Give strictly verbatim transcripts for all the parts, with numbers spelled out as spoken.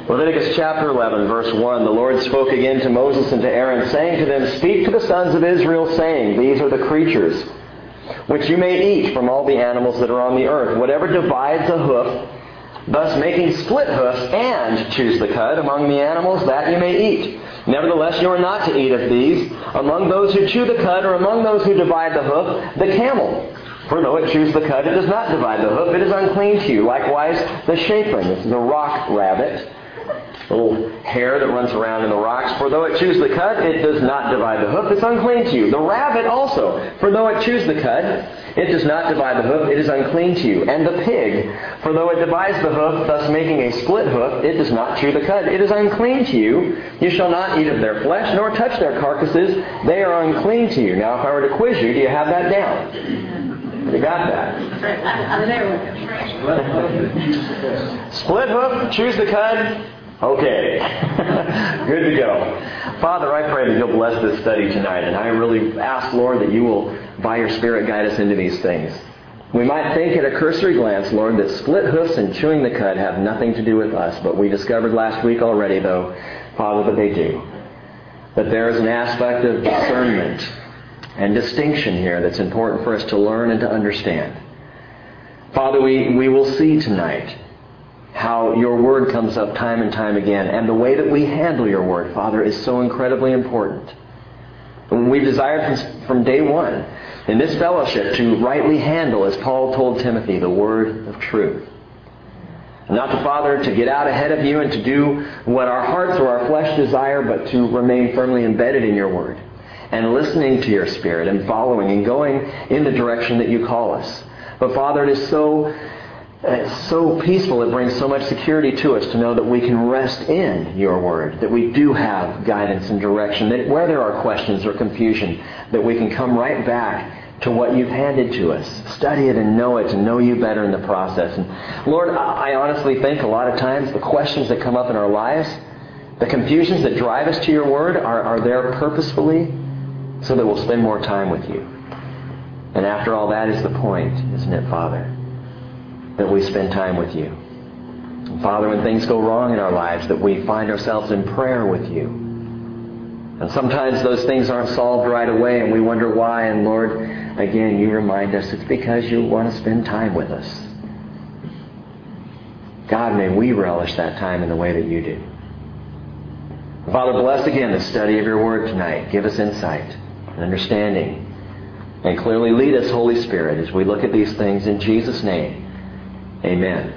Leviticus chapter eleven, verse one, the Lord spoke again to Moses and to Aaron, saying to them, Speak to the sons of Israel, saying, These are the creatures which you may eat from all the animals that are on the earth. Whatever divides a hoof, thus making split hoofs, and chews the cud among the animals, that you may eat. Nevertheless, you are not to eat of these. Among those who chew the cud, or among those who divide the hoof, the camel. For though it chews the cud, it does not divide the hoof. It is unclean to you. Likewise, the chapron. This is a rock rabbit. Little hair that runs around in the rocks. For though it chews the cud, it does not divide the hoof. It's unclean to you. The rabbit also. For though it chews the cud, it does not divide the hoof. It is unclean to you. And the pig. For though it divides the hoof, thus making a split hoof, it does not chew the cud. It is unclean to you. You shall not eat of their flesh, nor touch their carcasses. They are unclean to you. Now, if I were to quiz you, do you have that down? You got that? Split hoof, chews the cud. Okay. Good to go. Father, I pray that you'll bless this study tonight. And I really ask, Lord, that you will, by your Spirit, guide us into these things. We might think at a cursory glance, Lord, that split hoofs and chewing the cud have nothing to do with us. But we discovered last week already, though, Father, that they do. That there is an aspect of discernment and distinction here that's important for us to learn and to understand. Father, we, we will see tonight how your word comes up time and time again. And the way that we handle your word, Father, is so incredibly important. And we've desired from, from day one in this fellowship to rightly handle, as Paul told Timothy, the word of truth. Not to, Father, to get out ahead of you and to do what our hearts or our flesh desire, but to remain firmly embedded in your word and listening to your Spirit and following and going in the direction that you call us. But Father, it is so It's so peaceful. It brings so much security to us to know that we can rest in your word, that we do have guidance and direction, that where there are questions or confusion, that we can come right back to what you've handed to us. Study it and know it and know you better in the process. And Lord, I honestly think a lot of times the questions that come up in our lives, the confusions that drive us to your word are, are there purposefully so that we'll spend more time with you. And after all, that is the point, isn't it, Father? That we spend time with you. And Father, when things go wrong in our lives, that we find ourselves in prayer with you. And sometimes those things aren't solved right away and we wonder why. And Lord, again, you remind us it's because you want to spend time with us. God, may we relish that time in the way that you do. Father, bless again the study of your word tonight. Give us insight and understanding. And clearly lead us, Holy Spirit, as we look at these things in Jesus' name. Amen.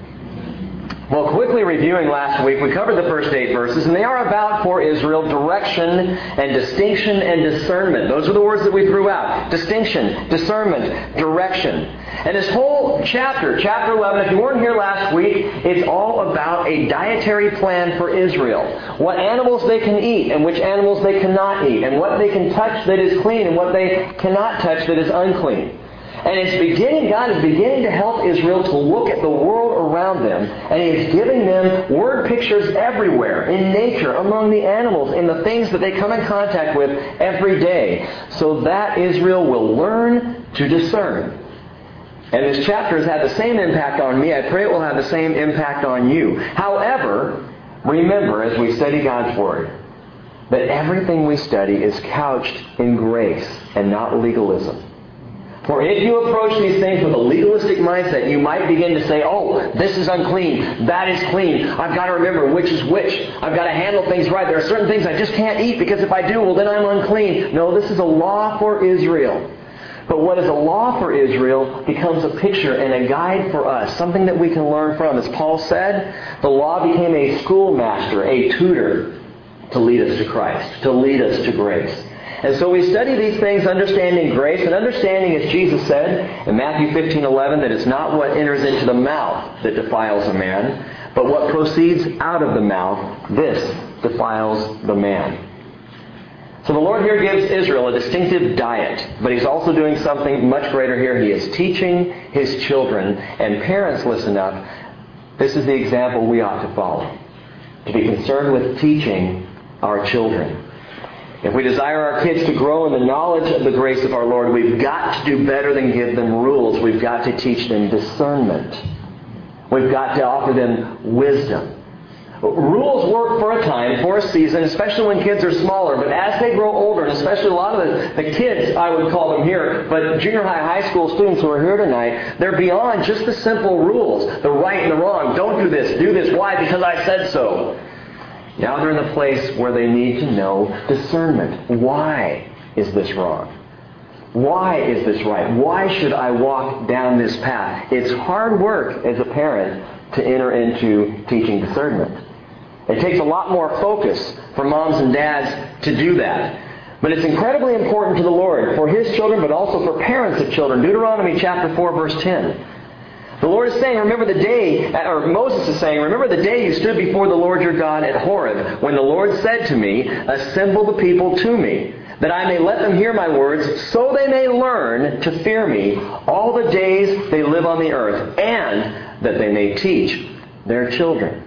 Well, quickly reviewing last week, we covered the first eight verses, and they are about, for Israel, direction and distinction and discernment. Those are the words that we threw out. Distinction, discernment, direction. And this whole chapter, chapter eleven, if you weren't here last week, it's all about a dietary plan for Israel. What animals they can eat and which animals they cannot eat, and what they can touch that is clean and what they cannot touch that is unclean. And it's beginning, God is beginning to help Israel to look at the world around them. And He is giving them word pictures everywhere, in nature, among the animals, in the things that they come in contact with every day, so that Israel will learn to discern. And this chapter has had the same impact on me. I pray it will have the same impact on you. However, remember as we study God's Word, that everything we study is couched in grace and not legalism. For if you approach these things with a legalistic mindset, you might begin to say, oh, this is unclean, that is clean, I've got to remember which is which, I've got to handle things right, there are certain things I just can't eat because if I do, well then I'm unclean. No, this is a law for Israel. But what is a law for Israel becomes a picture and a guide for us, something that we can learn from. As Paul said, the law became a schoolmaster, a tutor to lead us to Christ, to lead us to grace. And so we study these things understanding grace and understanding, as Jesus said in Matthew fifteen eleven, that it's not what enters into the mouth that defiles a man, but what proceeds out of the mouth, this defiles the man. So the Lord here gives Israel a distinctive diet, but He's also doing something much greater here. He is teaching His children, and parents, listen up, this is the example we ought to follow, to be concerned with teaching our children. If we desire our kids to grow in the knowledge of the grace of our Lord, we've got to do better than give them rules. We've got to teach them discernment. We've got to offer them wisdom. Rules work for a time, for a season, especially when kids are smaller. But as they grow older, and especially a lot of the, the kids, I would call them here, but junior high, high school students who are here tonight, they're beyond just the simple rules, the right and the wrong. Don't do this, do this. Why? Because I said so. Now they're in the place where they need to know discernment. Why is this wrong? Why is this right? Why should I walk down this path? It's hard work as a parent to enter into teaching discernment. It takes a lot more focus for moms and dads to do that. But it's incredibly important to the Lord, for His children, but also for parents of children. Deuteronomy chapter four, verse ten. The Lord is saying, remember the day, or Moses is saying, remember the day you stood before the Lord your God at Horeb, when the Lord said to me, assemble the people to me, that I may let them hear my words, so they may learn to fear me all the days they live on the earth, and that they may teach their children.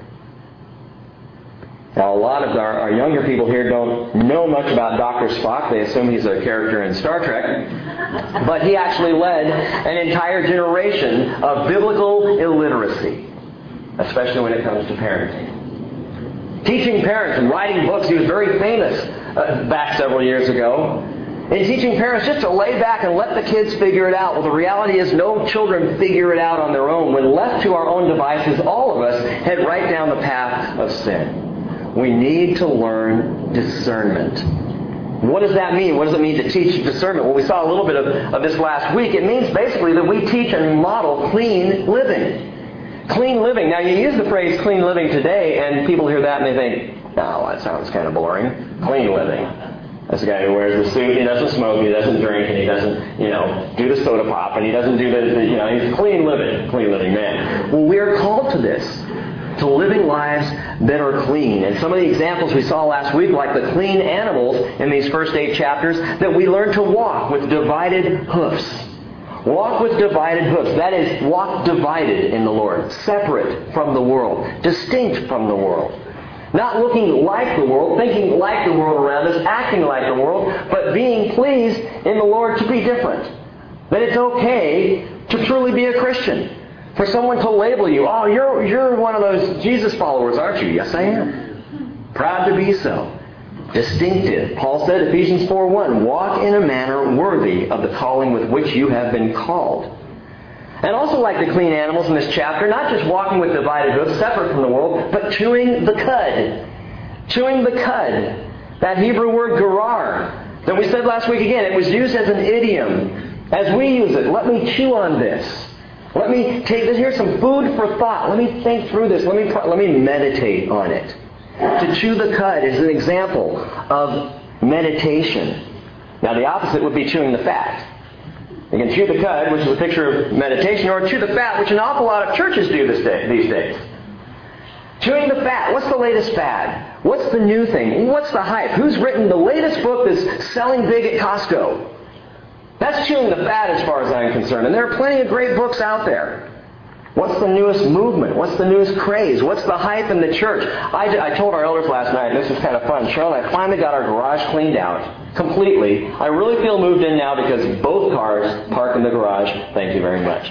Now, a lot of our, our younger people here don't know much about Doctor Spock. They assume he's a character in Star Trek. But he actually led an entire generation of biblical illiteracy, especially when it comes to parenting. Teaching parents and writing books, he was very famous uh, back several years ago. In teaching parents just to lay back and let the kids figure it out. Well, the reality is no children figure it out on their own. When left to our own devices, all of us head right down the path of sin. We need to learn discernment. What does that mean? What does it mean to teach discernment? Well, we saw a little bit of, of this last week. It means basically that we teach and model clean living. Clean living. Now, you use the phrase clean living today, and people hear that and they think, oh, that sounds kind of boring. Clean living. That's a guy who wears the suit, he doesn't smoke, he doesn't drink, and he doesn't, you know, do the soda pop, and he doesn't do the, the you know, he's clean living, clean living man. Well, we are called to this. To living lives that are clean. And some of the examples we saw last week, like the clean animals in these first eight chapters, that we learn to walk with divided hoofs. Walk with divided hoofs. That is, walk divided in the Lord. Separate from the world. Distinct from the world. Not looking like the world, thinking like the world around us, acting like the world, but being pleased in the Lord to be different. That it's okay to truly be a Christian. For someone to label you, oh, you're you're one of those Jesus followers, aren't you? Yes, I am. Proud to be so. Distinctive. Paul said, Ephesians four one, walk in a manner worthy of the calling with which you have been called. And also like the clean animals in this chapter, not just walking with divided hoofs, separate from the world, but chewing the cud. Chewing the cud. That Hebrew word gerar, that we said last week again, it was used as an idiom. As we use it, let me chew on this. Let me take this. Here's some food for thought. Let me think through this. Let me let me meditate on it. To chew the cud is an example of meditation. Now, the opposite would be chewing the fat. You can chew the cud, which is a picture of meditation, or chew the fat, which an awful lot of churches do this day, these days. Chewing the fat. What's the latest fad? What's the new thing? What's the hype? Who's written the latest book that's selling big at Costco? That's chewing the fat as far as I'm concerned. And there are plenty of great books out there. What's the newest movement? What's the newest craze? What's the hype in the church? I, I told our elders last night, and this was kind of fun, Cheryl and I finally got our garage cleaned out completely. I really feel moved in now because both cars park in the garage. Thank you very much.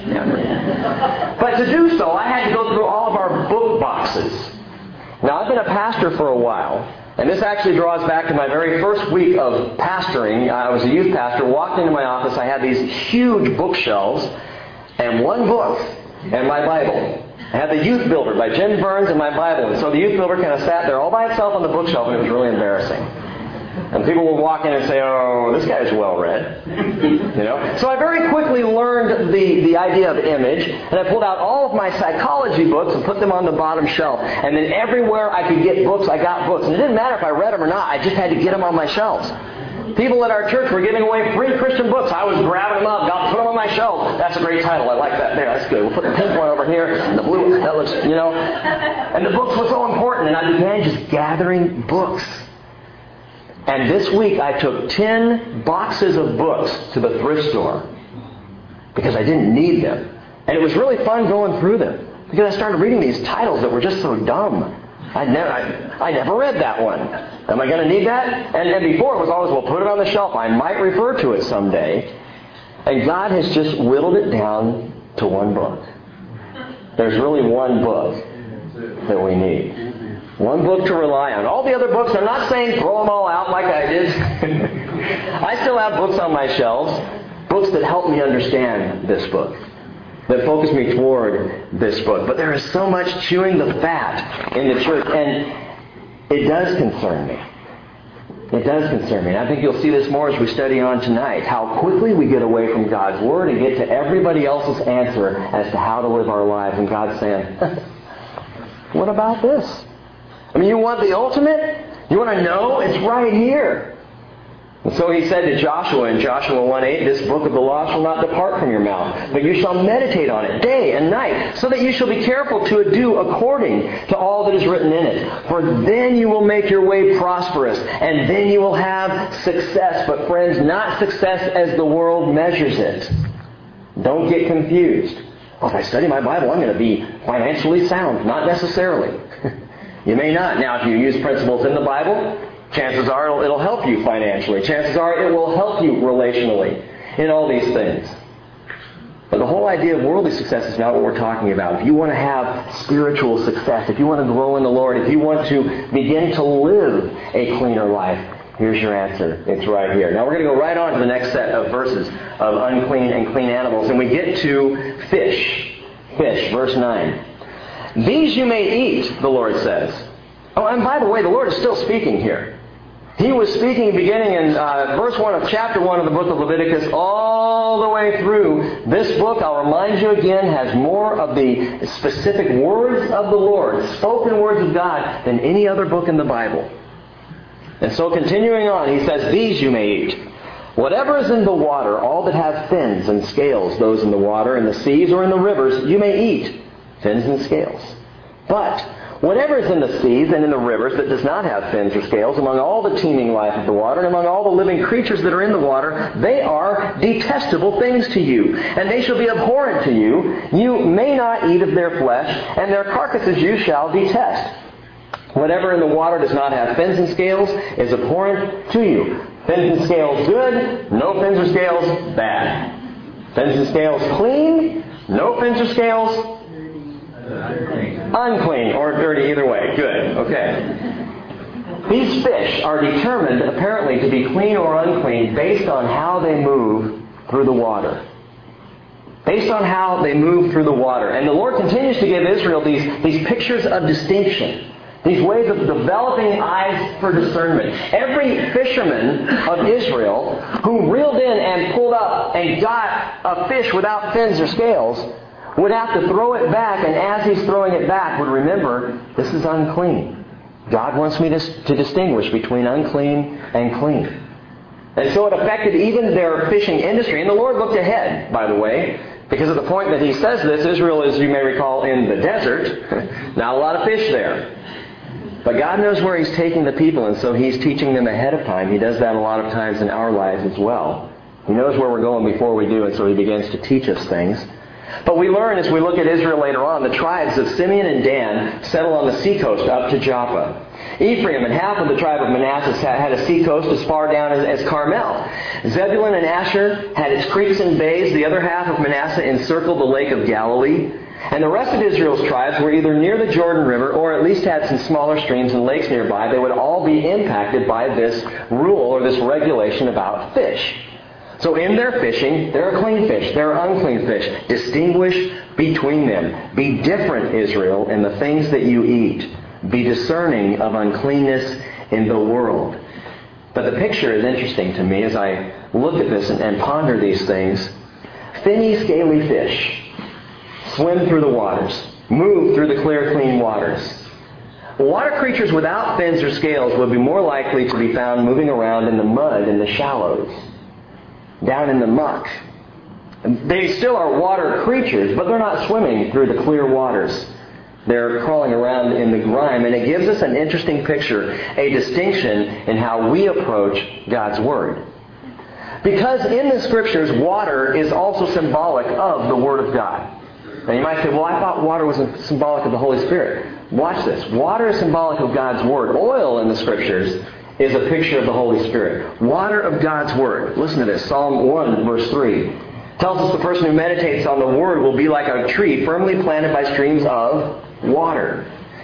But to do so, I had to go through all of our book boxes. Now, I've been a pastor for a while. And this actually draws back to my very first week of pastoring. I was a youth pastor, walked into my office, I had these huge bookshelves, and one book, and my Bible. I had the Youth Builder by Jim Burns and my Bible. And so the Youth Builder kind of sat there all by itself on the bookshelf, and it was really embarrassing. And people would walk in and say, oh, this guy's well-read. You know? So I very quickly learned the, the idea of image, and I pulled out all of my psychology books and put them on the bottom shelf. And then everywhere I could get books, I got books. And it didn't matter if I read them or not, I just had to get them on my shelves. People at our church were giving away free Christian books. I was grabbing them up, got put them on my shelf. That's a great title. I like that. There, that's good. We'll put the pink one over here. And the blue, that looks, you know. And the books were so important, and I began just gathering books. And this week I took ten boxes of books to the thrift store because I didn't need them. And it was really fun going through them because I started reading these titles that were just so dumb. I never, I, I never read that one. Am I going to need that? And, and before it was always, well, put it on the shelf. I might refer to it someday. And God has just whittled it down to one book. There's really one book that we need. One book to rely on. All the other books, I'm not saying throw them all out like I did. I still have books on my shelves, books that help me understand this book, that focus me toward this book. But there is so much chewing the fat in the church, and it does concern me. It does concern me. And I think you'll see this more as we study on tonight, how quickly we get away from God's Word and get to everybody else's answer as to how to live our lives. And God's saying, what about this? I mean, you want the ultimate? You want to know? It's right here. And so he said to Joshua in Joshua one eight, this book of the law shall not depart from your mouth, but you shall meditate on it day and night, so that you shall be careful to do according to all that is written in it. For then you will make your way prosperous, and then you will have success. But friends, not success as the world measures it. Don't get confused. Well, if I study my Bible, I'm going to be financially sound. Not necessarily. You may not. Now, if you use principles in the Bible, chances are it'll, it'll help you financially. Chances are it will help you relationally in all these things. But the whole idea of worldly success is not what we're talking about. If you want to have spiritual success, if you want to grow in the Lord, if you want to begin to live a cleaner life, here's your answer. It's right here. Now we're going to go right on to the next set of verses of unclean and clean animals. And we get to fish. Fish, verse nine. These you may eat, the Lord says. Oh, and by the way, the Lord is still speaking here. He was speaking beginning in uh, verse one of chapter one of the book of Leviticus all the way through. This book, I'll remind you again, has more of the specific words of the Lord, spoken words of God, than any other book in the Bible. And so continuing on, he says, these you may eat. Whatever is in the water, all that have fins and scales, those in the water, in the seas, or in the rivers, you may eat. Fins and scales. But whatever is in the seas and in the rivers that does not have fins or scales, among all the teeming life of the water, and among all the living creatures that are in the water, they are detestable things to you, and they shall be abhorrent to you. You may not eat of their flesh, and their carcasses you shall detest. Whatever in the water does not have fins and scales is abhorrent to you. Fins and scales good, no fins or scales bad. Fins and scales clean, no fins or scales unclean or dirty, either way. Good. Okay. These fish are determined apparently to be clean or unclean based on how they move through the water. Based on how they move through the water. And the Lord continues to give Israel these, these pictures of distinction. These ways of developing eyes for discernment. Every fisherman of Israel who reeled in and pulled up and got a fish without fins or scales would have to throw it back, and as he's throwing it back would remember, this is unclean. God wants me to, to distinguish between unclean and clean. And so it affected even their fishing industry. And the Lord looked ahead, by the way, because at the point that he says this, Israel is, you may recall, in the desert. Not a lot of fish there. But God knows where he's taking the people, and so he's teaching them ahead of time. He does that a lot of times in our lives as well. He knows where we're going before we do, and so he begins to teach us things. But we learn as we look at Israel later on, the tribes of Simeon and Dan settle on the seacoast up to Joppa. Ephraim and half of the tribe of Manasseh had a seacoast as far down as, as Carmel. Zebulun and Asher had its creeks and bays. The other half of Manasseh encircled the lake of Galilee. And the rest of Israel's tribes were either near the Jordan River or at least had some smaller streams and lakes nearby. They would all be impacted by this rule or this regulation about fish. So in their fishing, there are clean fish, there are unclean fish. Distinguish between them. Be different, Israel, in the things that you eat. Be discerning of uncleanness in the world. But the picture is interesting to me as I look at this and, and ponder these things. Finny, scaly fish swim through the waters, move through the clear, clean waters. Water creatures without fins or scales would be more likely to be found moving around in the mud in the shallows, down in the muck. They still are water creatures, but they're not swimming through the clear waters. They're crawling around in the grime, and it gives us an interesting picture, a distinction in how we approach God's Word. Because in the Scriptures, water is also symbolic of the Word of God. Now you might say, well, I thought water was symbolic of the Holy Spirit. Watch this. Water is symbolic of God's Word. Oil in the Scriptures is a picture of the Holy Spirit. Water of God's Word. Listen to this. Psalm one, verse three. Tells us the person who meditates on the Word will be like a tree firmly planted by streams of water.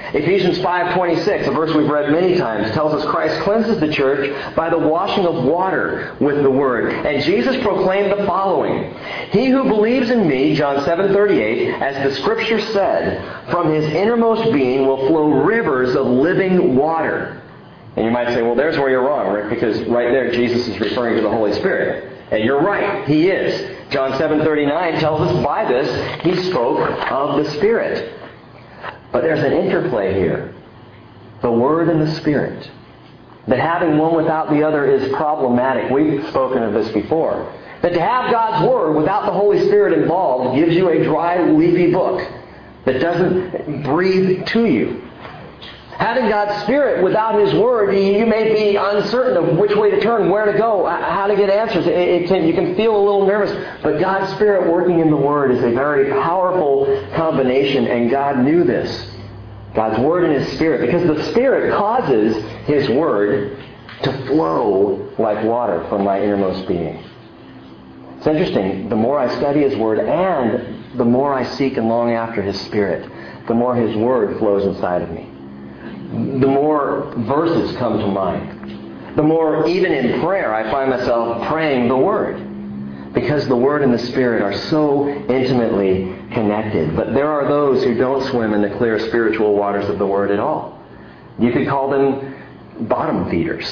Ephesians five twenty-six, a verse we've read many times, tells us Christ cleanses the church by the washing of water with the Word. And Jesus proclaimed the following: He who believes in me, John seven thirty-eight, as the Scripture said, from his innermost being will flow rivers of living water. And you might say, well, there's where you're wrong, Rick, because right there Jesus is referring to the Holy Spirit. And you're right, He is. John seven thirty-nine tells us by this He spoke of the Spirit. But there's an interplay here. The Word and the Spirit. That having one without the other is problematic. We've spoken of this before. That to have God's Word without the Holy Spirit involved gives you a dry, leafy book that doesn't breathe to you. Having God's Spirit without His Word, you may be uncertain of which way to turn, where to go, how to get answers. It, it can, you can feel a little nervous. But God's Spirit working in the Word is a very powerful combination, and God knew this. God's Word and His Spirit. Because the Spirit causes His Word to flow like water from my innermost being. It's interesting. The more I study His Word and the more I seek and long after His Spirit, the more His Word flows inside of me. The more verses come to mind. The more, even in prayer, I find myself praying the Word. Because the Word and the Spirit are so intimately connected. But there are those who don't swim in the clear spiritual waters of the Word at all. You could call them bottom feeders.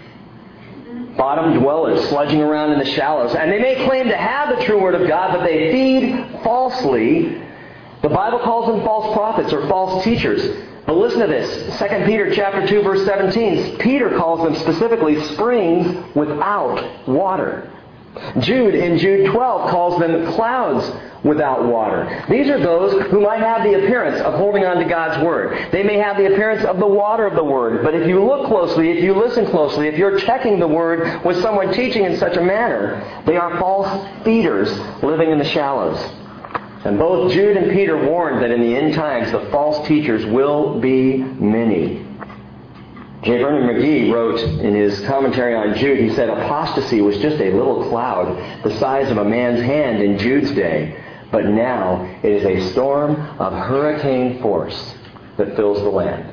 Bottom dwellers, sludging around in the shallows. And they may claim to have the true Word of God, but they feed falsely. The Bible calls them false prophets or false teachers. But listen to this. Second Peter chapter two, verse seventeen. Peter calls them specifically springs without water. Jude in Jude twelve calls them clouds without water. These are those who might have the appearance of holding on to God's Word. They may have the appearance of the water of the Word. But if you look closely, if you listen closely, if you're checking the Word with someone teaching in such a manner, they are false feeders living in the shallows. And both Jude and Peter warned that in the end times the false teachers will be many. J. Vernon McGee wrote in his commentary on Jude, he said, apostasy was just a little cloud the size of a man's hand in Jude's day, but now it is a storm of hurricane force that fills the land.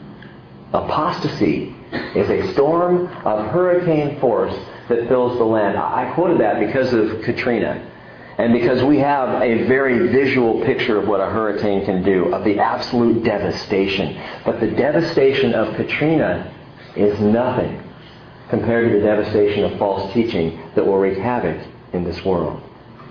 Apostasy is a storm of hurricane force that fills the land. I quoted that because of Katrina. And because we have a very visual picture of what a hurricane can do, of the absolute devastation. But the devastation of Katrina is nothing compared to the devastation of false teaching that will wreak havoc in this world.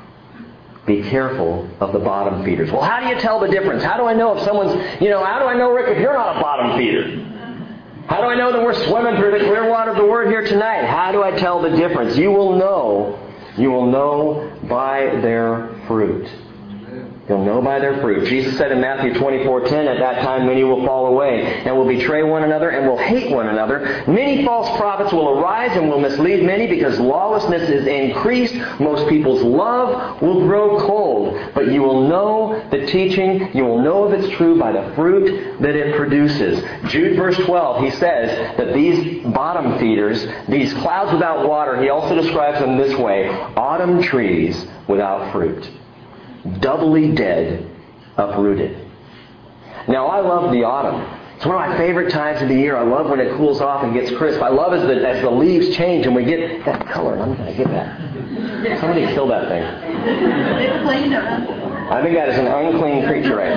Be careful of the bottom feeders. Well, how do you tell the difference? How do I know if someone's, you know, how do I know, Rick, if you're not a bottom feeder? How do I know that we're swimming through the clear water of the Word here tonight? How do I tell the difference? You will know. You will know by their fruit. You'll know by their fruit. Jesus said in Matthew twenty-four ten, at that time many will fall away and will betray one another and will hate one another. Many false prophets will arise and will mislead many because lawlessness is increased. Most people's love will grow cold. But you will know the teaching. You will know if it's true by the fruit that it produces. Jude verse twelve, he says that these bottom feeders, these clouds without water, he also describes them this way: autumn trees without fruit. Doubly dead, uprooted. Now, I love the autumn. It's one of my favorite times of the year. I love when it cools off and gets crisp. I love as the, as the leaves change and we get that color. I'm going to get that. Somebody kill that thing. It's clean up. I think that is an unclean creature right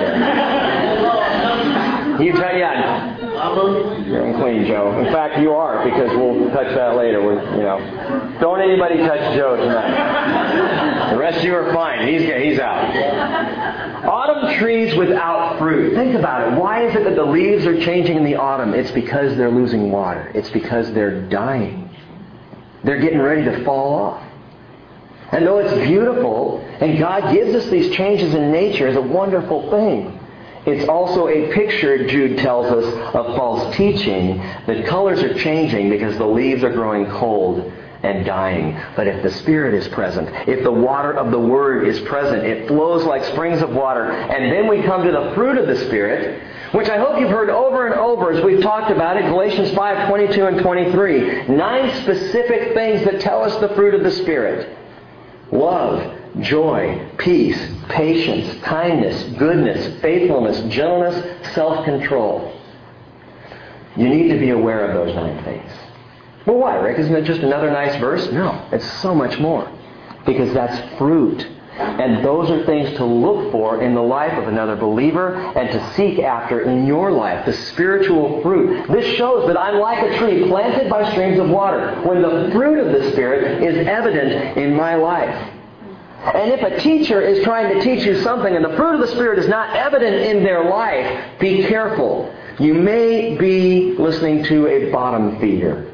there. You tell, yeah. You're unclean, Joe. In fact, you are, because we'll touch that later. We're, you know, don't anybody touch Joe tonight. The rest of you are fine. He's he's out. Autumn trees without fruit. Think about it. Why is it that the leaves are changing in the autumn? It's because they're losing water. It's because they're dying. They're getting ready to fall off. And though it's beautiful, and God gives us these changes in nature as a wonderful thing, it's also a picture, Jude tells us, of false teaching, that colors are changing because the leaves are growing cold and dying. But if the Spirit is present, if the water of the Word is present, it flows like springs of water. And then we come to the fruit of the Spirit, which I hope you've heard over and over as we've talked about it, Galatians five twenty-two and twenty-three. Nine specific things that tell us the fruit of the Spirit. Love, joy, peace, patience, kindness, goodness, faithfulness, gentleness, self-control. You need to be aware of those nine things. Well, why, Rick? Isn't it just another nice verse? No, it's so much more. Because that's fruit. And those are things to look for in the life of another believer and to seek after in your life, the spiritual fruit. This shows that I'm like a tree planted by streams of water when the fruit of the Spirit is evident in my life. And if a teacher is trying to teach you something and the fruit of the Spirit is not evident in their life, be careful. You may be listening to a bottom feeder.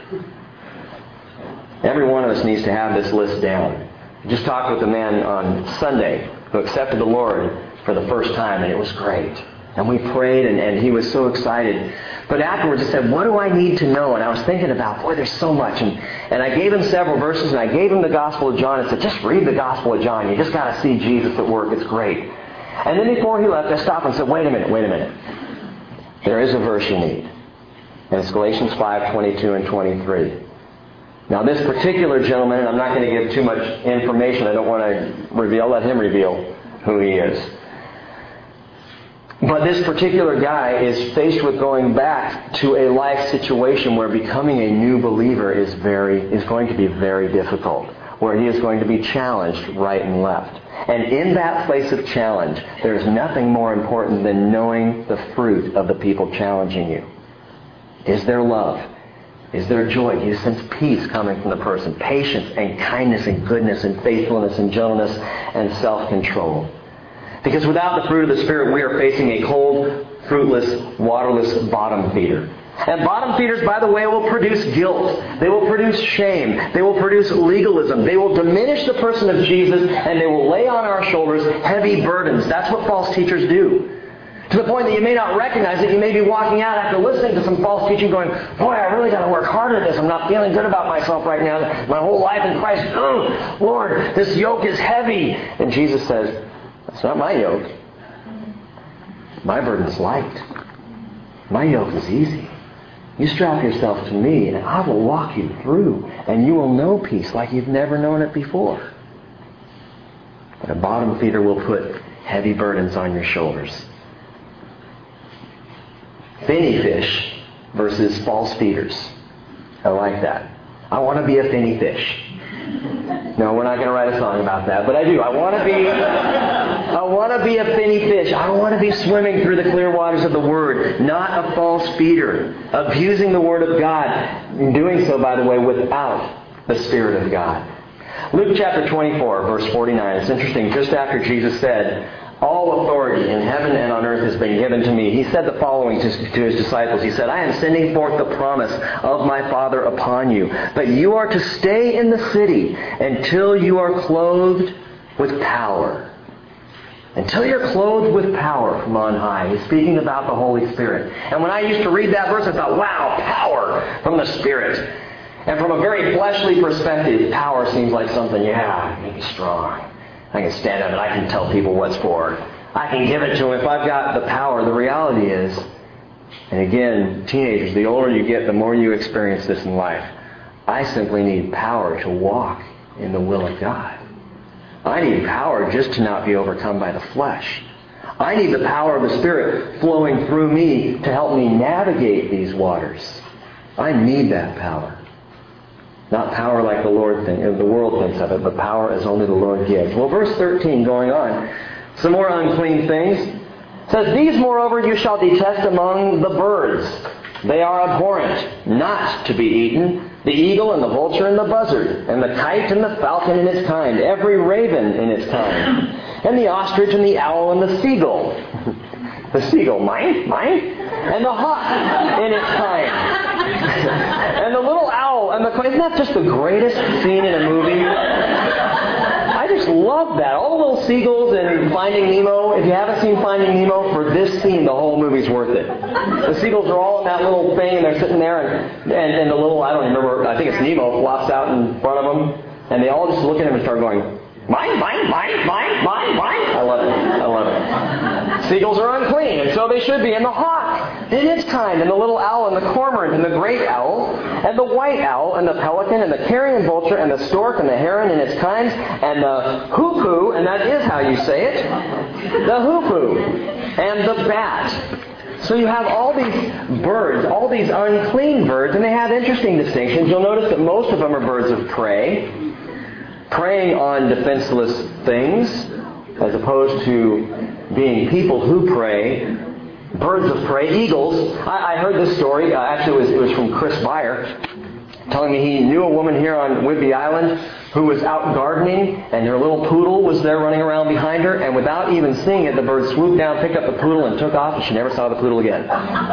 Every one of us needs to have this list down. I just talked with a man on Sunday who accepted the Lord for the first time, and it was great. And we prayed, and, and he was so excited. But afterwards he said, what do I need to know? And I was thinking about, boy, there's so much. And, and I gave him several verses, and I gave him the Gospel of John and said, just read the Gospel of John. You just got to see Jesus at work. It's great. And then before he left, I stopped and said, wait a minute, wait a minute. There is a verse you need. And it's Galatians five, twenty-two and twenty-three. Now this particular gentleman, and I'm not going to give too much information, I don't want to reveal, let him reveal who he is. But this particular guy is faced with going back to a life situation where becoming a new believer is very is going to be very difficult, where he is going to be challenged right and left. And in that place of challenge, there's nothing more important than knowing the fruit of the people challenging you. Is there love? Is there joy? Do you sense peace coming from the person? Patience and kindness and goodness and faithfulness and gentleness and self-control. Because without the fruit of the Spirit, we are facing a cold, fruitless, waterless bottom feeder. And bottom feeders, by the way, will produce guilt. They will produce shame. They will produce legalism. They will diminish the person of Jesus, and they will lay on our shoulders heavy burdens. That's what false teachers do. To the point that you may not recognize it. You may be walking out after listening to some false teaching going, boy, I really got to work hard at this. I'm not feeling good about myself right now. My whole life in Christ, oh, Lord, this yoke is heavy. And Jesus says, that's not my yoke. My burden is light. My yoke is easy. You strap yourself to me and I will walk you through and you will know peace like you've never known it before. But a bottom feeder will put heavy burdens on your shoulders. Finny fish versus false feeders. I like that. I want to be a finny fish. No, we're not going to write a song about that, but I do. I want to be I want to be a finny fish. I want to be swimming through the clear waters of the Word, not a false feeder, abusing the Word of God, and doing so, by the way, without the Spirit of God. Luke chapter twenty-four, verse forty-nine. It's interesting. Just after Jesus said, all authority in heaven and on earth has been given to me, he said the following to, to his disciples. He said, I am sending forth the promise of my Father upon you, but you are to stay in the city until you are clothed with power. Until you're clothed with power from on high. He's speaking about the Holy Spirit. And when I used to read that verse, I thought, wow, power from the Spirit. And from a very fleshly perspective, power seems like something, yeah, make me strong. I can stand up and I can tell people what's for. I can give it to them if I've got the power. The reality is, and again, teenagers, the older you get, the more you experience this in life. I simply need power to walk in the will of God. I need power just to not be overcome by the flesh. I need the power of the Spirit flowing through me to help me navigate these waters. I need that power. Not power like the Lord think, the world thinks of it, but power as only the Lord gives. Well, verse thirteen going on. Some more unclean things. It says, these moreover you shall detest among the birds. They are abhorrent, not to be eaten. The eagle and the vulture and the buzzard, and the kite and the falcon in its kind, every raven in its kind, and the ostrich and the owl and the seagull. The seagull, mine, mine, and the hawk in its kind. And the little owl and the... Isn't that just the greatest scene in a movie? I just love that. All the little seagulls in Finding Nemo. If you haven't seen Finding Nemo, for this scene, the whole movie's worth it. The seagulls are all in that little thing, and they're sitting there, and, and, and the little, I don't remember, I think it's Nemo, flops out in front of them, and they all just look at him and start going, mine, mine, mine, mine, mine, mine. I love it. I love it. Seagulls are unclean, and so they should be. And the hawk in its kind, and the little owl, and the cormorant, and the great owl, and the white owl, and the pelican, and the carrion vulture, and the stork, and the heron in its kinds, and the hoopoo, and that is how you say it, the hoopoo, and the bat. So you have all these birds, all these unclean birds, and they have interesting distinctions. You'll notice that most of them are birds of prey, preying on defenseless things, as opposed to being people who prey. Birds of prey, eagles. I, I heard this story. Uh, actually, it was, it was from Chris Beyer, telling me he knew a woman here on Whidbey Island who was out gardening, and her little poodle was there running around behind her, and without even seeing it, the bird swooped down, picked up the poodle, and took off, and she never saw the poodle again.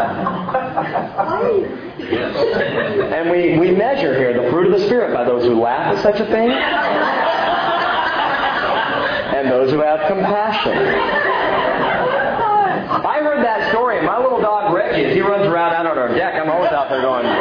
And we, we measure here the fruit of the Spirit by those who laugh at such a thing, and those who have compassion. I heard that story, and my little dog Reggie, as he runs around out on our deck, I'm always out there going,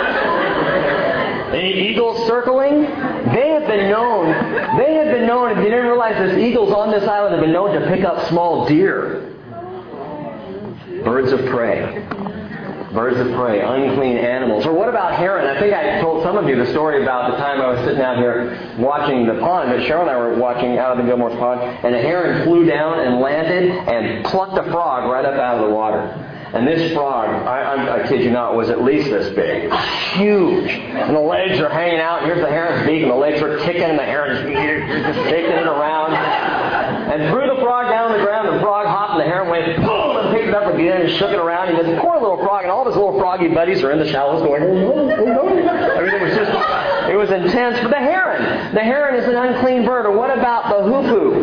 any eagles circling? They have been known, they have been known, if you didn't realize this, eagles on this island have been known to pick up small deer. Birds of prey. Birds of prey, unclean animals. Or what about heron? I think I told some of you the story about the time I was sitting out here watching the pond, but Cheryl and I were watching out of the Gilmore's pond, and a heron flew down and landed and plucked a frog right up out of the water. And this frog, I, I, I kid you not, was at least this big. It was huge. And the legs are hanging out. Here's the heron's beak, and the legs are kicking, and the heron's just shaking it around. And threw the frog down on the ground. The frog hopped, and the heron went boom, and picked it up again and shook it around. And this poor little frog, and all of his little froggy buddies are in the shallows going, I mean, it was just, it was intense. But the heron, the heron is an unclean bird. Or what about the hoopoo?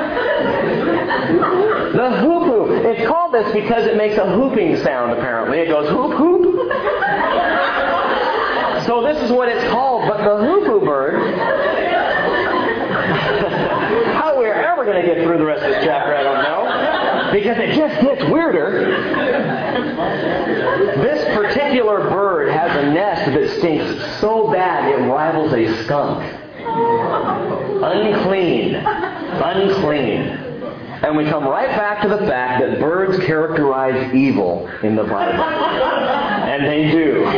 The hoopoo. It's called this because it makes a hooping sound, apparently. It goes hoop, hoop. So this is what it's called. But the hoopoo bird, how we're ever going to get through the rest of this chapter, I don't know. Because it just gets weirder. This particular bird has a nest that stinks so bad it rivals a skunk. Unclean. Unclean. And we come right back to the fact that birds characterize evil in the Bible. And they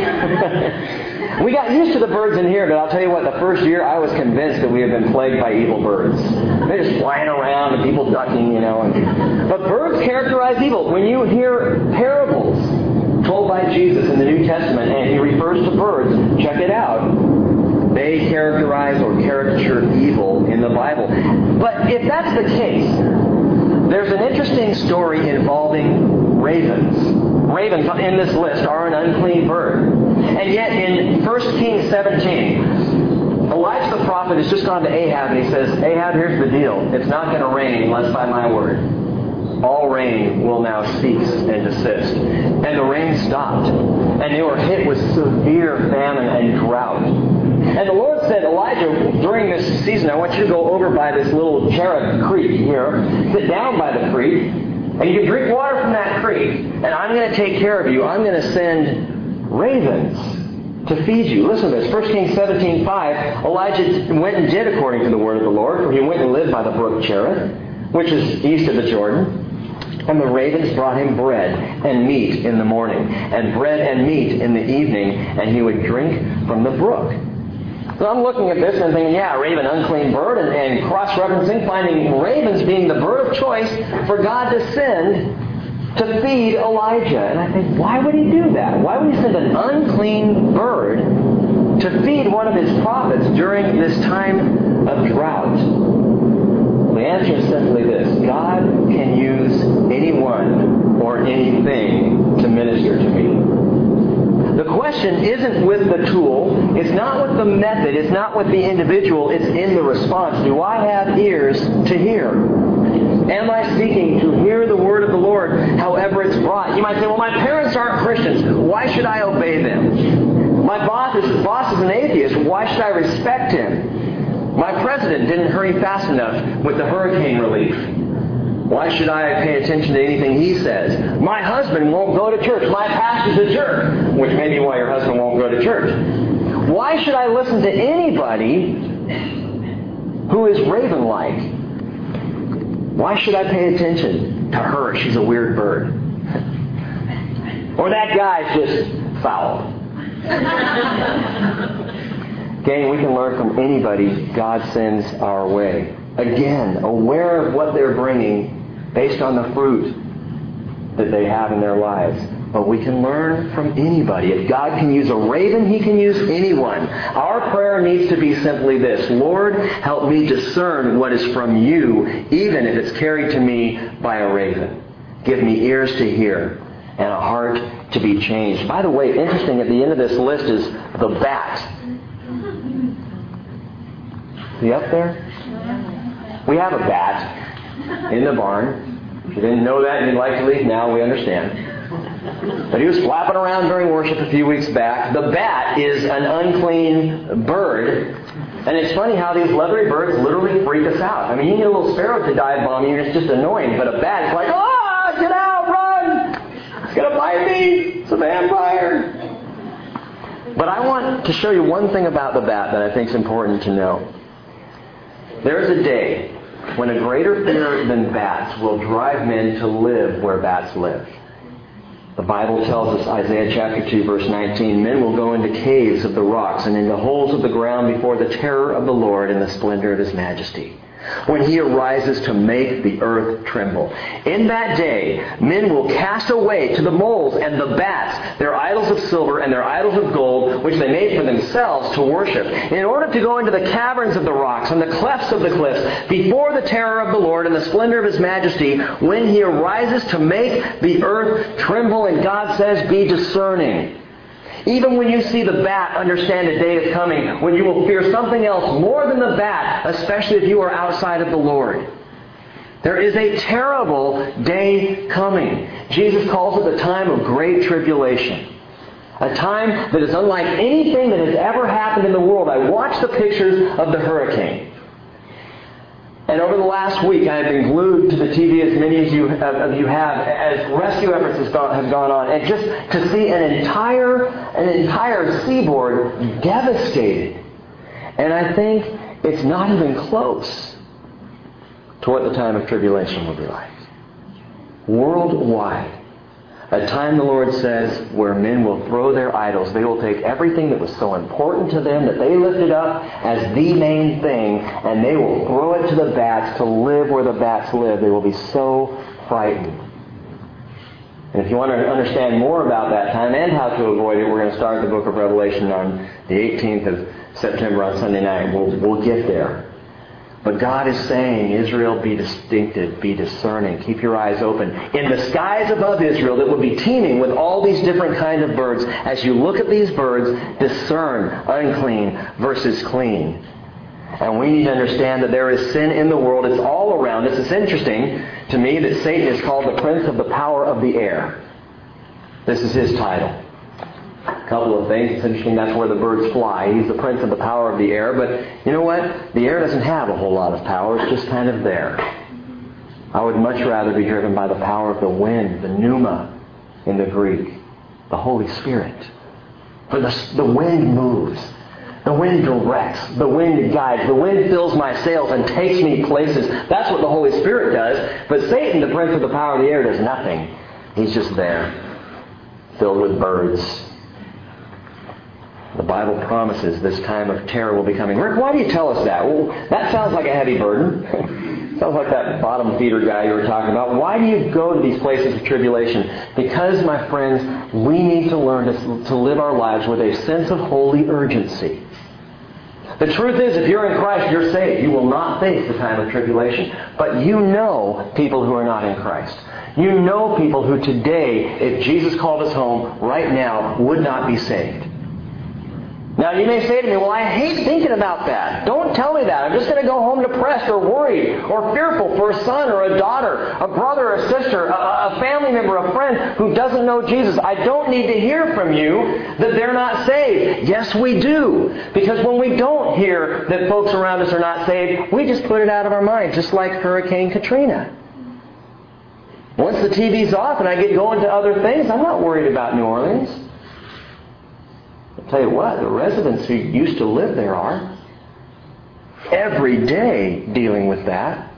do. We got used to the birds in here, but I'll tell you what, the first year I was convinced that we had been plagued by evil birds. They're just flying around and people ducking, you know. And, but birds characterize evil. When you hear parables told by Jesus in the New Testament, and he refers to birds, check it out. They characterize or caricature evil in the Bible. But if that's the case, there's an interesting story involving ravens. Ravens in this list are an unclean bird. And yet in First Kings seventeen, Elijah the prophet has just gone to Ahab and he says, Ahab, here's the deal. It's not going to rain unless by my word. All rain will now cease and desist. And the rain stopped. And they were hit with severe famine and drought. And the Lord said, Elijah, during this season, I want you to go over by this little Cherith Creek here, sit down by the creek, and you can drink water from that creek, and I'm going to take care of you. I'm going to send ravens to feed you. Listen to this. First Kings seventeen five, Elijah went and did according to the word of the Lord, for he went and lived by the brook Cherith, which is east of the Jordan. And the ravens brought him bread and meat in the morning, and bread and meat in the evening, and he would drink from the brook. So I'm looking at this and thinking, yeah, raven, unclean bird, and, and cross-referencing, finding ravens being the bird of choice for God to send to feed Elijah. And I think, why would he do that? Why would he send an unclean bird to feed one of his prophets during this time of drought? The answer is simply this. God can use anyone or anything to minister to me. The question isn't with the tool, it's not with the method, it's not with the individual, it's in the response. Do I have ears to hear? Am I seeking to hear the word of the Lord however it's brought? You might say, well, my parents aren't Christians. Why should I obey them? My boss is, boss is an atheist. Why should I respect him? My president didn't hurry fast enough with the hurricane relief. Why should I pay attention to anything he says? My husband won't go to church. My pastor's a jerk, which may be why your husband won't go to church. Why should I listen to anybody who is raven-like? Why should I pay attention to her? She's a weird bird. Or that guy's just foul. Gang, we can learn from anybody God sends our way. Again, aware of what they're bringing based on the fruit that they have in their lives. But we can learn from anybody. If God can use a raven, He can use anyone. Our prayer needs to be simply this: Lord, help me discern what is from You, even if it's carried to me by a raven. Give me ears to hear and a heart to be changed. By the way, interesting, at the end of this list is the bat. Is he up there? We have a bat in the barn. If you didn't know that and you'd like to leave now, we understand. But he was flapping around during worship a few weeks back. The bat is an unclean bird. And it's funny how these leathery birds literally freak us out. I mean, you get a little sparrow to dive bomb you and it's just annoying. But a bat is like, ah, get out, run! It's going to bite me! It's a vampire! But I want to show you one thing about the bat that I think is important to know. There's a day when a greater fear than bats will drive men to live where bats live. The Bible tells us, Isaiah chapter two, verse nineteen, men will go into caves of the rocks and into holes of the ground before the terror of the Lord and the splendor of His majesty, when He arises to make the earth tremble. In that day, men will cast away to the moles and the bats their idols of silver and their idols of gold, which they made for themselves to worship, in order to go into the caverns of the rocks and the clefts of the cliffs, before the terror of the Lord and the splendor of His majesty, when He arises to make the earth tremble. And God says, be discerning. Even when you see the bat, understand a day is coming when you will fear something else more than the bat, especially if you are outside of the Lord. There is a terrible day coming. Jesus calls it the time of great tribulation. A time that is unlike anything that has ever happened in the world. I watched the pictures of the hurricane. And over the last week, I have been glued to the T V, as many of you, of you have, as rescue efforts have gone, have gone on. And just to see an entire, an entire seaboard devastated. And I think it's not even close to what the time of tribulation will be like. Worldwide. A time, the Lord says, where men will throw their idols. They will take everything that was so important to them that they lifted up as the main thing, and they will throw it to the bats to live where the bats live. They will be so frightened. And if you want to understand more about that time and how to avoid it, we're going to start the book of Revelation on the eighteenth of September on Sunday night. We'll, we'll get there. But God is saying, Israel, be distinctive, be discerning, keep your eyes open. In the skies above Israel that will be teeming with all these different kinds of birds, as you look at these birds, discern unclean versus clean. And we need to understand that there is sin in the world. It's all around us. It's interesting to me that Satan is called the prince of the power of the air. This is his title. A couple of things. It's interesting, that's where the birds fly. He's the prince of the power of the air. But you know what? The air doesn't have a whole lot of power. It's just kind of there. I would much rather be driven by the power of the wind, the pneuma in the Greek, the Holy Spirit. For the, the wind moves. The wind directs. The wind guides. The wind fills my sails and takes me places. That's what the Holy Spirit does. But Satan, the prince of the power of the air, does nothing. He's just there, filled with birds. The Bible promises this time of terror will be coming. Rick, why do you tell us that? Well, that sounds like a heavy burden. Sounds like that bottom feeder guy you were talking about. Why do you go to these places of tribulation? Because, my friends, we need to learn to, to live our lives with a sense of holy urgency. The truth is, if you're in Christ, you're saved. You will not face the time of tribulation. But you know people who are not in Christ. You know people who today, if Jesus called us home right now, would not be saved. Now, you may say to me, well, I hate thinking about that. Don't tell me that. I'm just going to go home depressed or worried or fearful for a son or a daughter, a brother or a sister, a, a family member, a friend who doesn't know Jesus. I don't need to hear from you that they're not saved. Yes, we do. Because when we don't hear that folks around us are not saved, we just put it out of our mind, just like Hurricane Katrina. Once the T V's off and I get going to other things, I'm not worried about New Orleans. I'll tell you what, the residents who used to live there are. Every day dealing with that.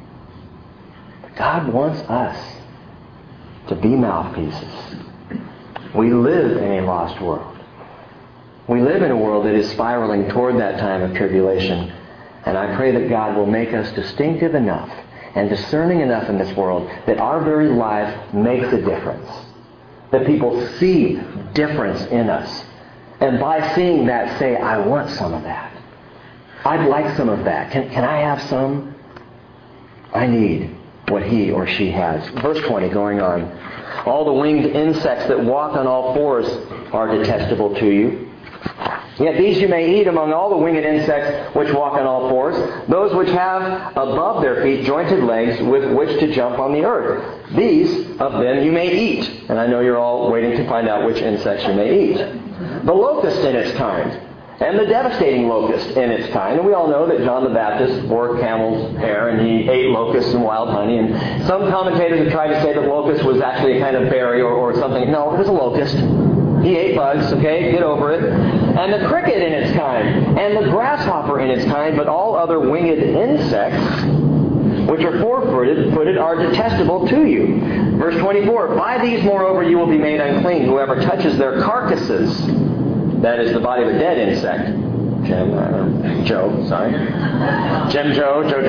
God wants us to be mouthpieces. We live in a lost world. We live in a world that is spiraling toward that time of tribulation. And I pray that God will make us distinctive enough and discerning enough in this world that our very life makes a difference. That people see difference in us. And by seeing that, say, I want some of that. I'd like some of that. Can, can I have some? I need what he or she has. Verse twenty, going on. All the winged insects that walk on all fours are detestable to you. Yet these you may eat among all the winged insects which walk on all fours, those which have above their feet jointed legs with which to jump on the earth. These of them you may eat. And I know you're all waiting to find out which insects you may eat. The locust in its kind, and the devastating locust in its kind. And we all know that John the Baptist wore camel's hair and he ate locusts and wild honey. And some commentators have tried to say that locust was actually a kind of berry or, or something. No, it was a locust. He ate bugs, okay? Get over it. And the cricket in its kind, and the grasshopper in its kind, but all other winged insects, which are four-footed, footed, are detestable to you. Verse twenty-four, by these, moreover, you will be made unclean. Whoever touches their carcasses, that is the body of a dead insect. Jim, uh, Joe, sorry. Jim, Joe, Joe,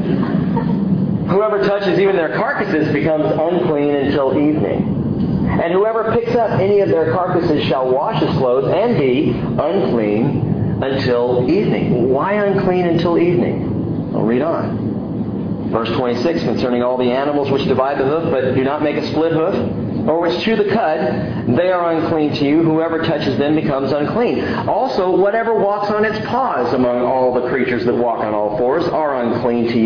Jim. Whoever touches even their carcasses becomes unclean until evening. And whoever picks up any of their carcasses shall wash his clothes and be unclean until evening. Why unclean until evening? I'll read on. Verse twenty-six, concerning all the animals which divide the hoof, but do not make a split hoof, or which chew the cud, they are unclean to you. Whoever touches them becomes unclean. Also, whatever walks on its paws among all the creatures that walk on all fours are unclean to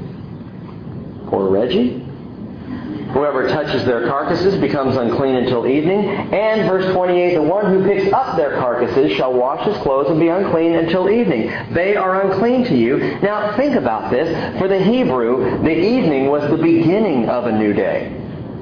you. Poor Reggie. Whoever touches their carcasses becomes unclean until evening. And verse twenty-eight, the one who picks up their carcasses shall wash his clothes and be unclean until evening. They are unclean to you. Now think about this. For the Hebrew, the evening was the beginning of a new day.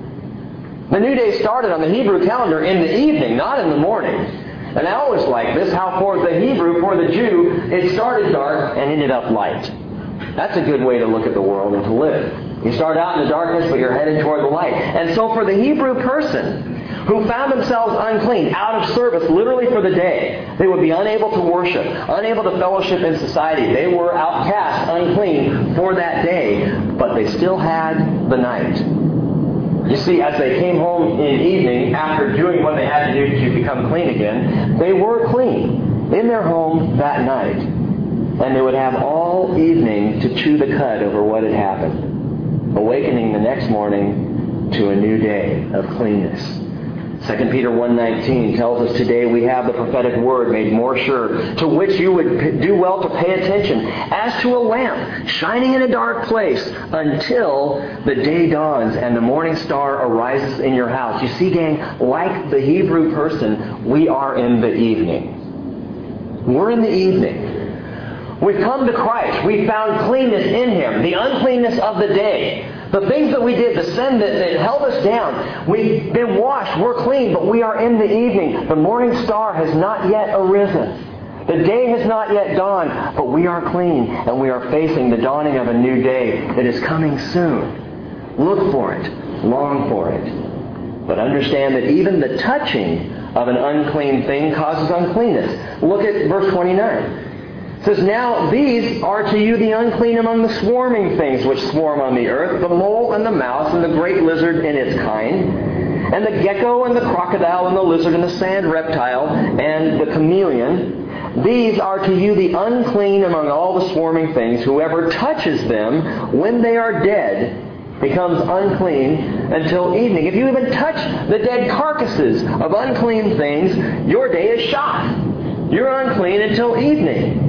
The new day started on the Hebrew calendar in the evening, not in the morning. And I always like this, how for the Hebrew, for the Jew, it started dark and ended up light. That's a good way to look at the world and to live. You start out in the darkness, but you're headed toward the light. And so for the Hebrew person who found themselves unclean, out of service, literally for the day, they would be unable to worship, unable to fellowship in society. They were outcast, unclean for that day, but they still had the night. You see, as they came home in evening, after doing what they had to do to become clean again, they were clean in their home that night. And they would have all evening to chew the cud over what had happened, awakening the next morning to a new day of cleanness. Second Peter one nineteen tells us today we have the prophetic word made more sure, to which you would do well to pay attention, as to a lamp shining in a dark place until the day dawns and the morning star arises in your house. You see, gang, like the Hebrew person, we are in the evening. We're in the evening. We've come to Christ. We've found cleanness in Him, the uncleanness of the day. The things that we did, the sin that, that held us down, we've been washed, we're clean, but we are in the evening. The morning star has not yet arisen. The day has not yet dawned, but we are clean, and we are facing the dawning of a new day that is coming soon. Look for it. Long for it. But understand that even the touching of an unclean thing causes uncleanness. Look at verse twenty-nine. It says, now these are to you the unclean among the swarming things which swarm on the earth, the mole and the mouse and the great lizard in its kind, and the gecko and the crocodile and the lizard and the sand reptile and the chameleon. These are to you the unclean among all the swarming things. Whoever touches them when they are dead becomes unclean until evening. If you even touch the dead carcasses of unclean things, your day is shot. You're unclean until evening.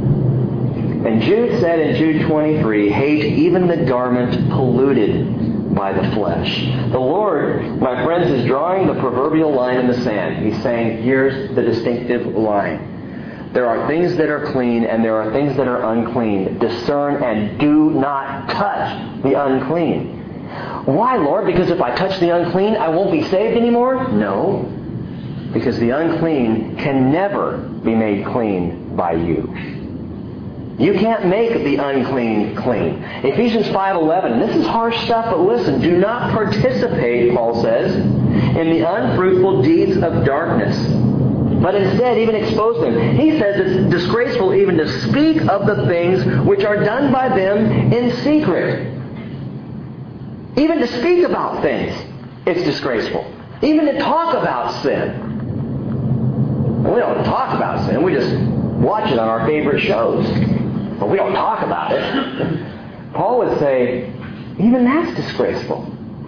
And Jude said in Jude twenty-three, hate even the garment polluted by the flesh. The Lord, my friends, is drawing the proverbial line in the sand. He's saying, here's the distinctive line. There are things that are clean and there are things that are unclean. Discern and do not touch the unclean. Why, Lord? Because if I touch the unclean, I won't be saved anymore? No. Because the unclean can never be made clean by you. You can't make the unclean clean. Ephesians five eleven, this is harsh stuff, but listen, do not participate, Paul says, in the unfruitful deeds of darkness, but instead even expose them. He says it's disgraceful even to speak of the things which are done by them in secret. Even to speak about things, it's disgraceful. Even to talk about sin. We don't talk about sin. We just watch it on our favorite shows. But we don't talk about it. Paul would say, even that's disgraceful.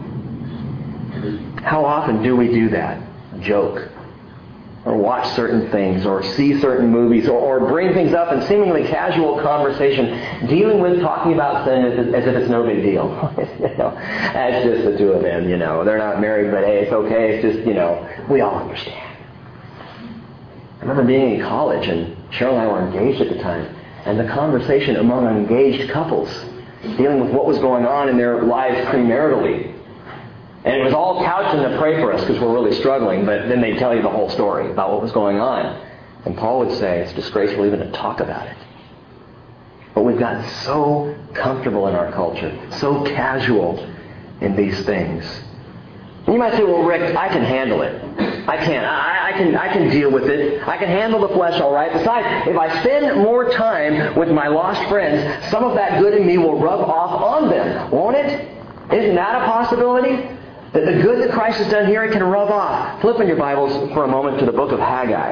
How often do we do that? Joke. Or watch certain things. Or see certain movies. Or, or bring things up in seemingly casual conversation. Dealing with talking about sin as, as if it's no big deal. You know, that's just the two of them, you know. They're not married, but hey, it's okay. It's just, you know, we all understand. I remember being in college, and Cheryl and I were engaged at the time, and the conversation among engaged couples, dealing with what was going on in their lives premaritally. And it was all couched in to pray for us because we're really struggling, but then they'd tell you the whole story about what was going on. And Paul would say it's disgraceful even to talk about it. But we've gotten so comfortable in our culture, so casual in these things. And you might say, well, Rick, I can handle it. I can. I, I can I can deal with it. I can handle the flesh all right. Besides, if I spend more time with my lost friends, some of that good in me will rub off on them, won't it? Isn't that a possibility? That the good that Christ has done here, it can rub off. Flip in your Bibles for a moment to the book of Haggai.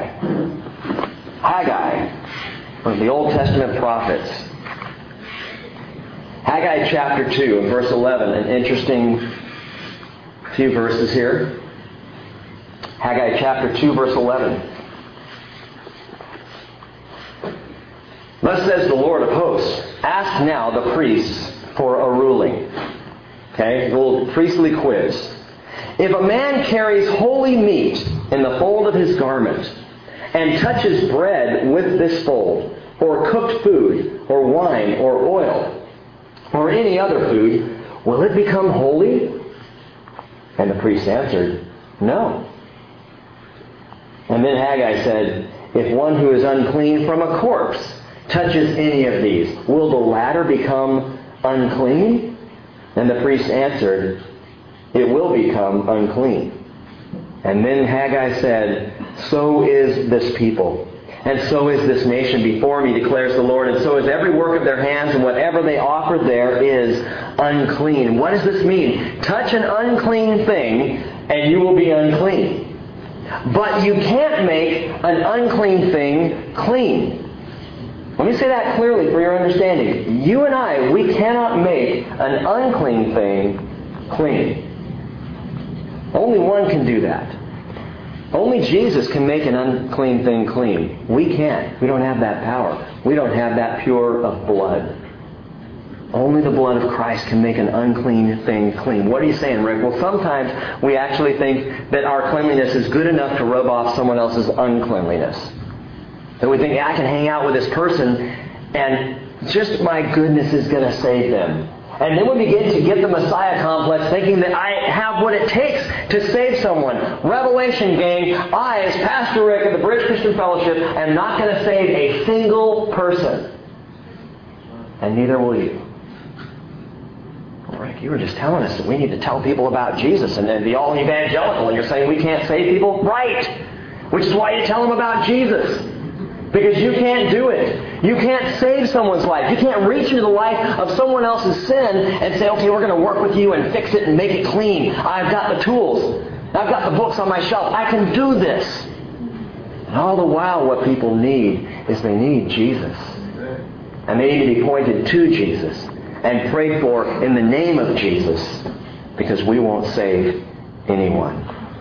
Haggai, one of the Old Testament prophets. Haggai chapter two and verse eleven, an interesting few verses here. Haggai chapter two, verse eleven. Thus says the Lord of hosts, ask now the priests for a ruling. Okay, a little priestly quiz. If a man carries holy meat in the fold of his garment, and touches bread with this fold, or cooked food, or wine, or oil, or any other food, will it become holy? And the priest answered, no. And then Haggai said, if one who is unclean from a corpse touches any of these, will the latter become unclean? And the priest answered, it will become unclean. And then Haggai said, so is this people, and so is this nation before me, declares the Lord, and so is every work of their hands, and whatever they offer there is unclean. What does this mean? Touch an unclean thing, and you will be unclean. But you can't make an unclean thing clean. Let me say that clearly for your understanding. You and I, we cannot make an unclean thing clean. Only one can do that. Only Jesus can make an unclean thing clean. We can't. We don't have that power. We don't have that pure of blood. Only the blood of Christ can make an unclean thing clean. What are you saying, Rick? Well, sometimes we actually think that our cleanliness is good enough to rub off someone else's uncleanliness. That we think, yeah, I can hang out with this person and just my goodness is going to save them. And then we begin to get the Messiah complex, thinking that I have what it takes to save someone. Revelation, gang, I, as Pastor Rick of the Bridge Christian Fellowship, am not going to save a single person. And neither will you. Well, Rick, you were just telling us that we need to tell people about Jesus and then be all evangelical, and you're saying we can't save people? Right! Which is why you tell them about Jesus. Because you can't do it. You can't save someone's life. You can't reach into the life of someone else's sin and say, okay, we're going to work with you and fix it and make it clean. I've got the tools. I've got the books on my shelf. I can do this. And all the while what people need is they need Jesus. And they need to be pointed to Jesus and prayed for in the name of Jesus, because we won't save anyone.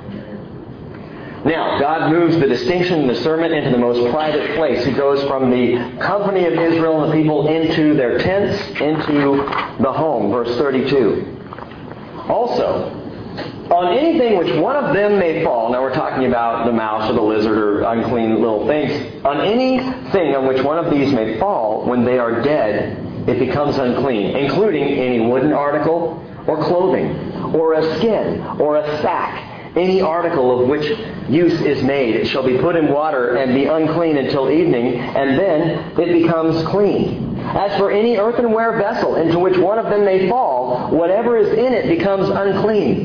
Now, God moves the distinction and discernment into the most private place. He goes from the company of Israel and the people into their tents, into the home. Verse thirty-two. Also, on anything which one of them may fall, now we're talking about the mouse or the lizard or unclean little things, on anything on which one of these may fall, when they are dead, it becomes unclean, including any wooden article or clothing, or a skin, or a sack. Any article of which use is made, it shall be put in water and be unclean until evening, and then it becomes clean. As for any earthenware vessel into which one of them may fall, whatever is in it becomes unclean.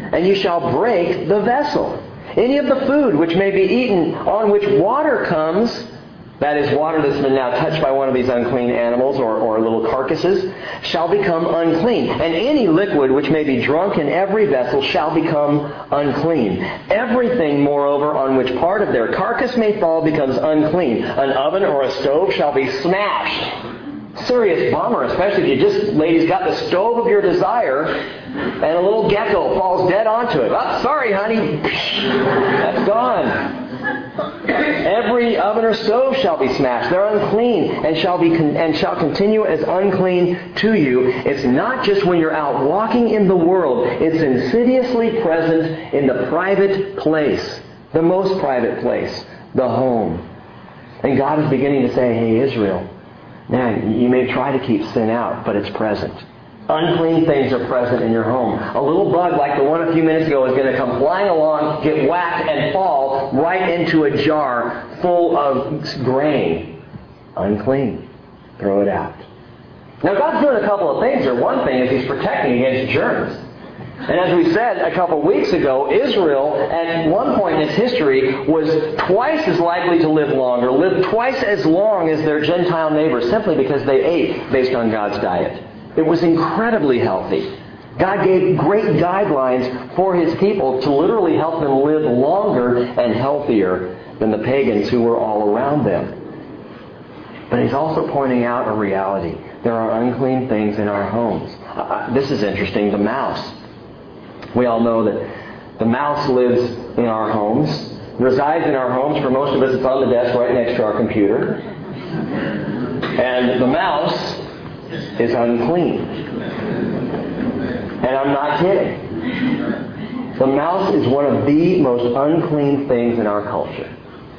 and you shall break the vessel. Any of the food which may be eaten on which water comes, that is, water that's been now touched by one of these unclean animals or, or little carcasses, shall become unclean. And any liquid which may be drunk in every vessel shall become unclean. Everything, moreover, on which part of their carcass may fall becomes unclean. An oven or a stove shall be smashed. Serious bummer, especially if you just, ladies, got the stove of your desire and a little gecko falls dead onto it. Oh, sorry, honey. That's gone. Every oven or stove shall be smashed. They're unclean and shall be con- and shall continue as unclean to you. It's not just when you're out walking in the world. It's insidiously present in the private place, the most private place, the home. And God is beginning to say, hey, Israel, man, you may try to keep sin out, but it's present. Unclean things are present in your home. A little bug like the one a few minutes ago is going to come flying along, get whacked, and fall right into a jar full of grain. Unclean. Throw it out. Now, God's doing a couple of things here. One thing is He's protecting against germs. And as we said a couple of weeks ago, Israel, at one point in its history, was twice as likely to live longer, lived twice as long as their Gentile neighbors, simply because they ate based on God's diet. It was incredibly healthy. God gave great guidelines for His people to literally help them live longer and healthier than the pagans who were all around them. But He's also pointing out a reality. There are unclean things in our homes. Uh, this is interesting. The mouse. We all know that the mouse lives in our homes, resides in our homes. For most of us, it's on the desk right next to our computer. And the mouse is unclean. And I'm not kidding. The mouse is one of the most unclean things in our culture.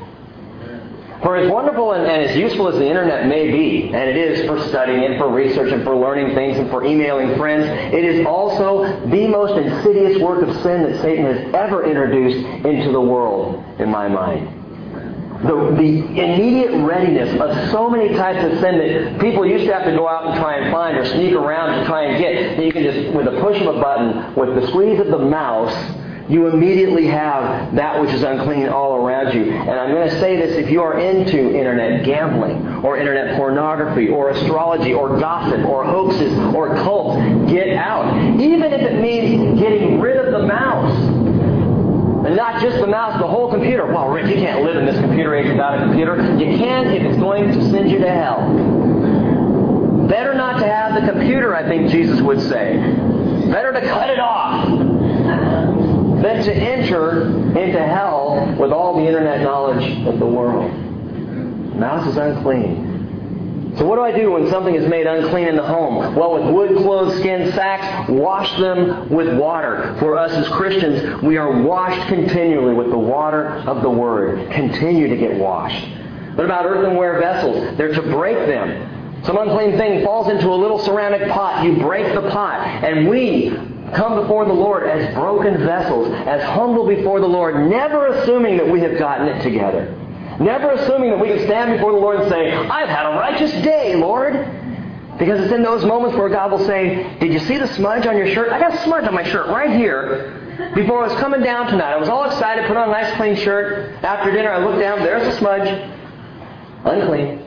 For as wonderful and, and as useful as the Internet may be, and it is for studying and for research and for learning things and for emailing friends, it is also the most insidious work of sin that Satan has ever introduced into the world, in my mind. The, the immediate readiness of so many types of sin that people used to have to go out and try and find or sneak around to try and get, that you can just, with a push of a button, with the squeeze of the mouse, you immediately have that which is unclean all around you. And I'm going to say this, if you are into Internet gambling, or Internet pornography, or astrology, or gossip, or hoaxes, or cults, get out. Even if it means getting rid of the mouse. And not just the mouse, the whole computer. Well, Rick, you can't live in this computer age without a computer. You can if it's going to send you to hell. Better not to have the computer, I think Jesus would say. Better to cut it off than to enter into hell with all the Internet knowledge of the world. The mouse is unclean. So what do I do when something is made unclean in the home? Well, with wood, clothes, skin, sacks, wash them with water. For us as Christians, we are washed continually with the water of the Word. Continue to get washed. What about earthenware vessels? They're to break them. Some unclean thing falls into a little ceramic pot. You break the pot. And we come before the Lord as broken vessels, as humble before the Lord, never assuming that we have gotten it together. Never assuming that we can stand before the Lord and say, I've had a righteous day, Lord. Because it's in those moments where God will say, did you see the smudge on your shirt? I got a smudge on my shirt right here. Before I was coming down tonight, I was all excited, put on a nice clean shirt. After dinner, I looked down, there's a smudge. Unclean.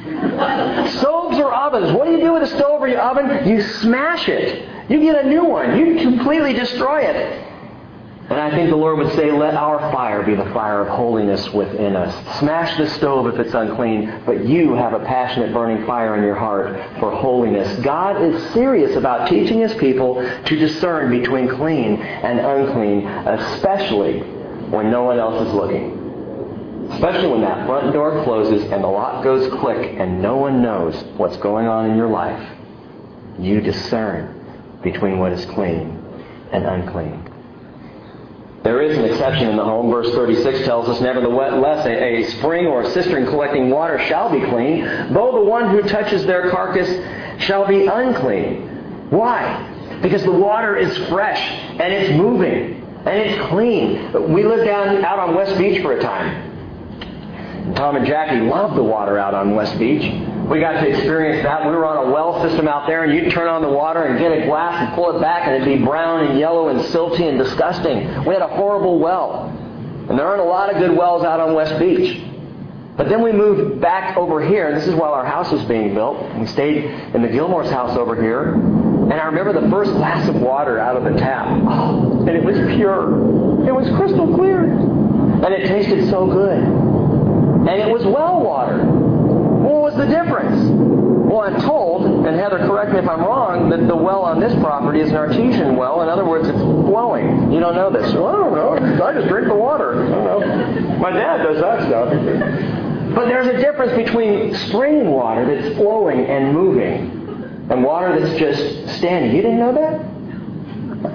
Stoves or ovens. What do you do with a stove or your oven? You smash it. You get a new one. You completely destroy it. And I think the Lord would say, let our fire be the fire of holiness within us. Smash the stove if it's unclean, but you have a passionate burning fire in your heart for holiness. God is serious about teaching His people to discern between clean and unclean, especially when no one else is looking. Especially when that front door closes and the lock goes click and no one knows what's going on in your life. You discern between what is clean and unclean. There is an exception in the home. Verse thirty-six tells us, nevertheless, a, a spring or a cistern collecting water shall be clean, though the one who touches their carcass shall be unclean. Why? Because the water is fresh, and it's moving, and it's clean. We lived down out on West Beach for a time. Tom and Jackie loved the water out on West Beach. We got to experience that. We were on a well system out there, and you'd turn on the water and get a glass and pull it back, and it'd be brown and yellow and silty and disgusting. We had a horrible well. And there aren't a lot of good wells out on West Beach. But then we moved back over here, and this is while our house was being built. We stayed in the Gilmore's house over here. And I remember the first glass of water out of the tap. Oh, and it was pure. It was crystal clear. And it tasted so good. And it was well water. What was the difference? Well, I'm told, and Heather, correct me if I'm wrong, that the well on this property is an artesian well. In other words, it's flowing. You don't know this. Well, I don't know. I just drink the water. I don't know. My dad does that stuff. But there's a difference between spring water that's flowing and moving and water that's just standing. You didn't know that?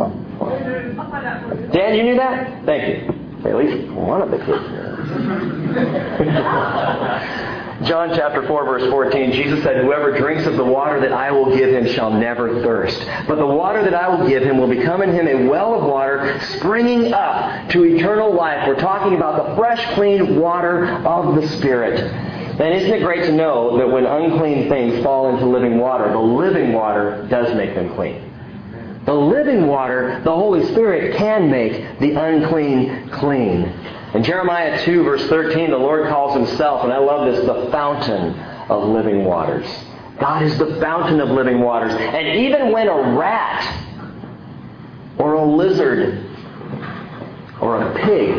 Oh. Dan, you knew that? Thank you. At least one of the kids knew. John chapter four, verse fourteen, Jesus said, "Whoever drinks of the water that I will give him shall never thirst. But the water that I will give him will become in him a well of water springing up to eternal life." We're talking about the fresh, clean water of the Spirit. And isn't it great to know that when unclean things fall into living water, the living water does make them clean? The living water, the Holy Spirit, can make the unclean clean. In Jeremiah two, verse thirteen, the Lord calls Himself, and I love this, the fountain of living waters. God is the fountain of living waters. And even when a rat or a lizard or a pig,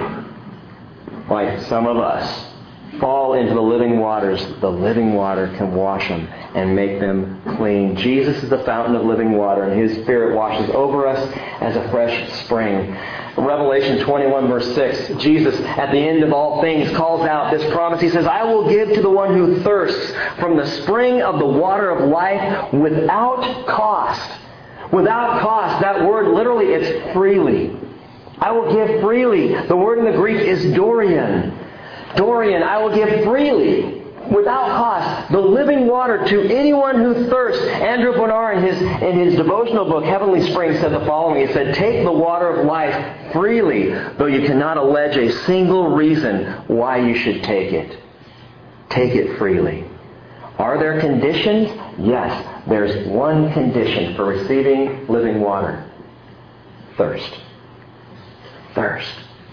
like some of us, fall into the living waters, the living water can wash them and make them clean. Jesus is the fountain of living water, and His Spirit washes over us as a fresh spring. Revelation twenty-one, verse six, Jesus, at the end of all things, calls out this promise. He says, "I will give to the one who thirsts from the spring of the water of life without cost." Without cost. That word, literally, it's freely. I will give freely. The word in the Greek is Dorian. Dorian, I will give freely, without cost, the living water to anyone who thirsts. Andrew Bonar, in his, in his devotional book, Heavenly Spring, said the following. He said, "Take the water of life freely, though you cannot allege a single reason why you should take it. Take it freely." Are there conditions? Yes. There's one condition for receiving living water. Thirst. Thirst.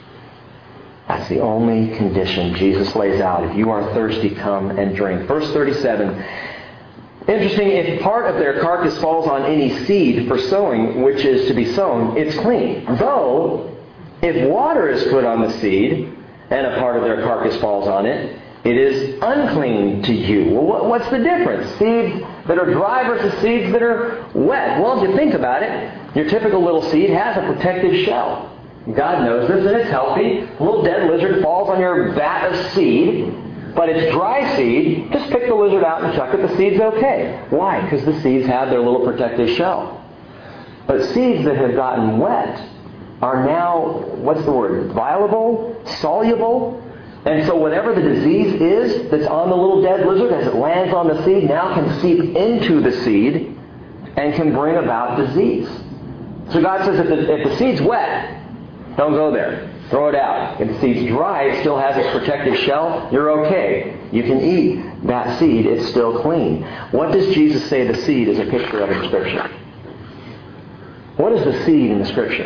That's the only condition Jesus lays out. If you are thirsty, come and drink. Verse thirty-seven. Interesting, if part of their carcass falls on any seed for sowing, which is to be sown, it's clean. Though, if water is put on the seed, and a part of their carcass falls on it, it is unclean to you. Well, what's the difference? Seeds that are dry versus seeds that are wet. Well, if you think about it, your typical little seed has a protective shell. God knows this, and it's healthy. A little dead lizard falls on your vat of seed, but it's dry seed. Just pick the lizard out and chuck it. The seed's okay. Why? Because the seeds have their little protective shell. But seeds that have gotten wet are now, what's the word? Viable? Soluble? And so whatever the disease is that's on the little dead lizard, as it lands on the seed, now can seep into the seed and can bring about disease. So God says if the, if the seed's wet, don't go there. Throw it out. If the seed's dry, it still has its protective shell, you're okay. You can eat that seed. It's still clean. What does Jesus say the seed is a picture of in Scripture? What is the seed in the Scripture?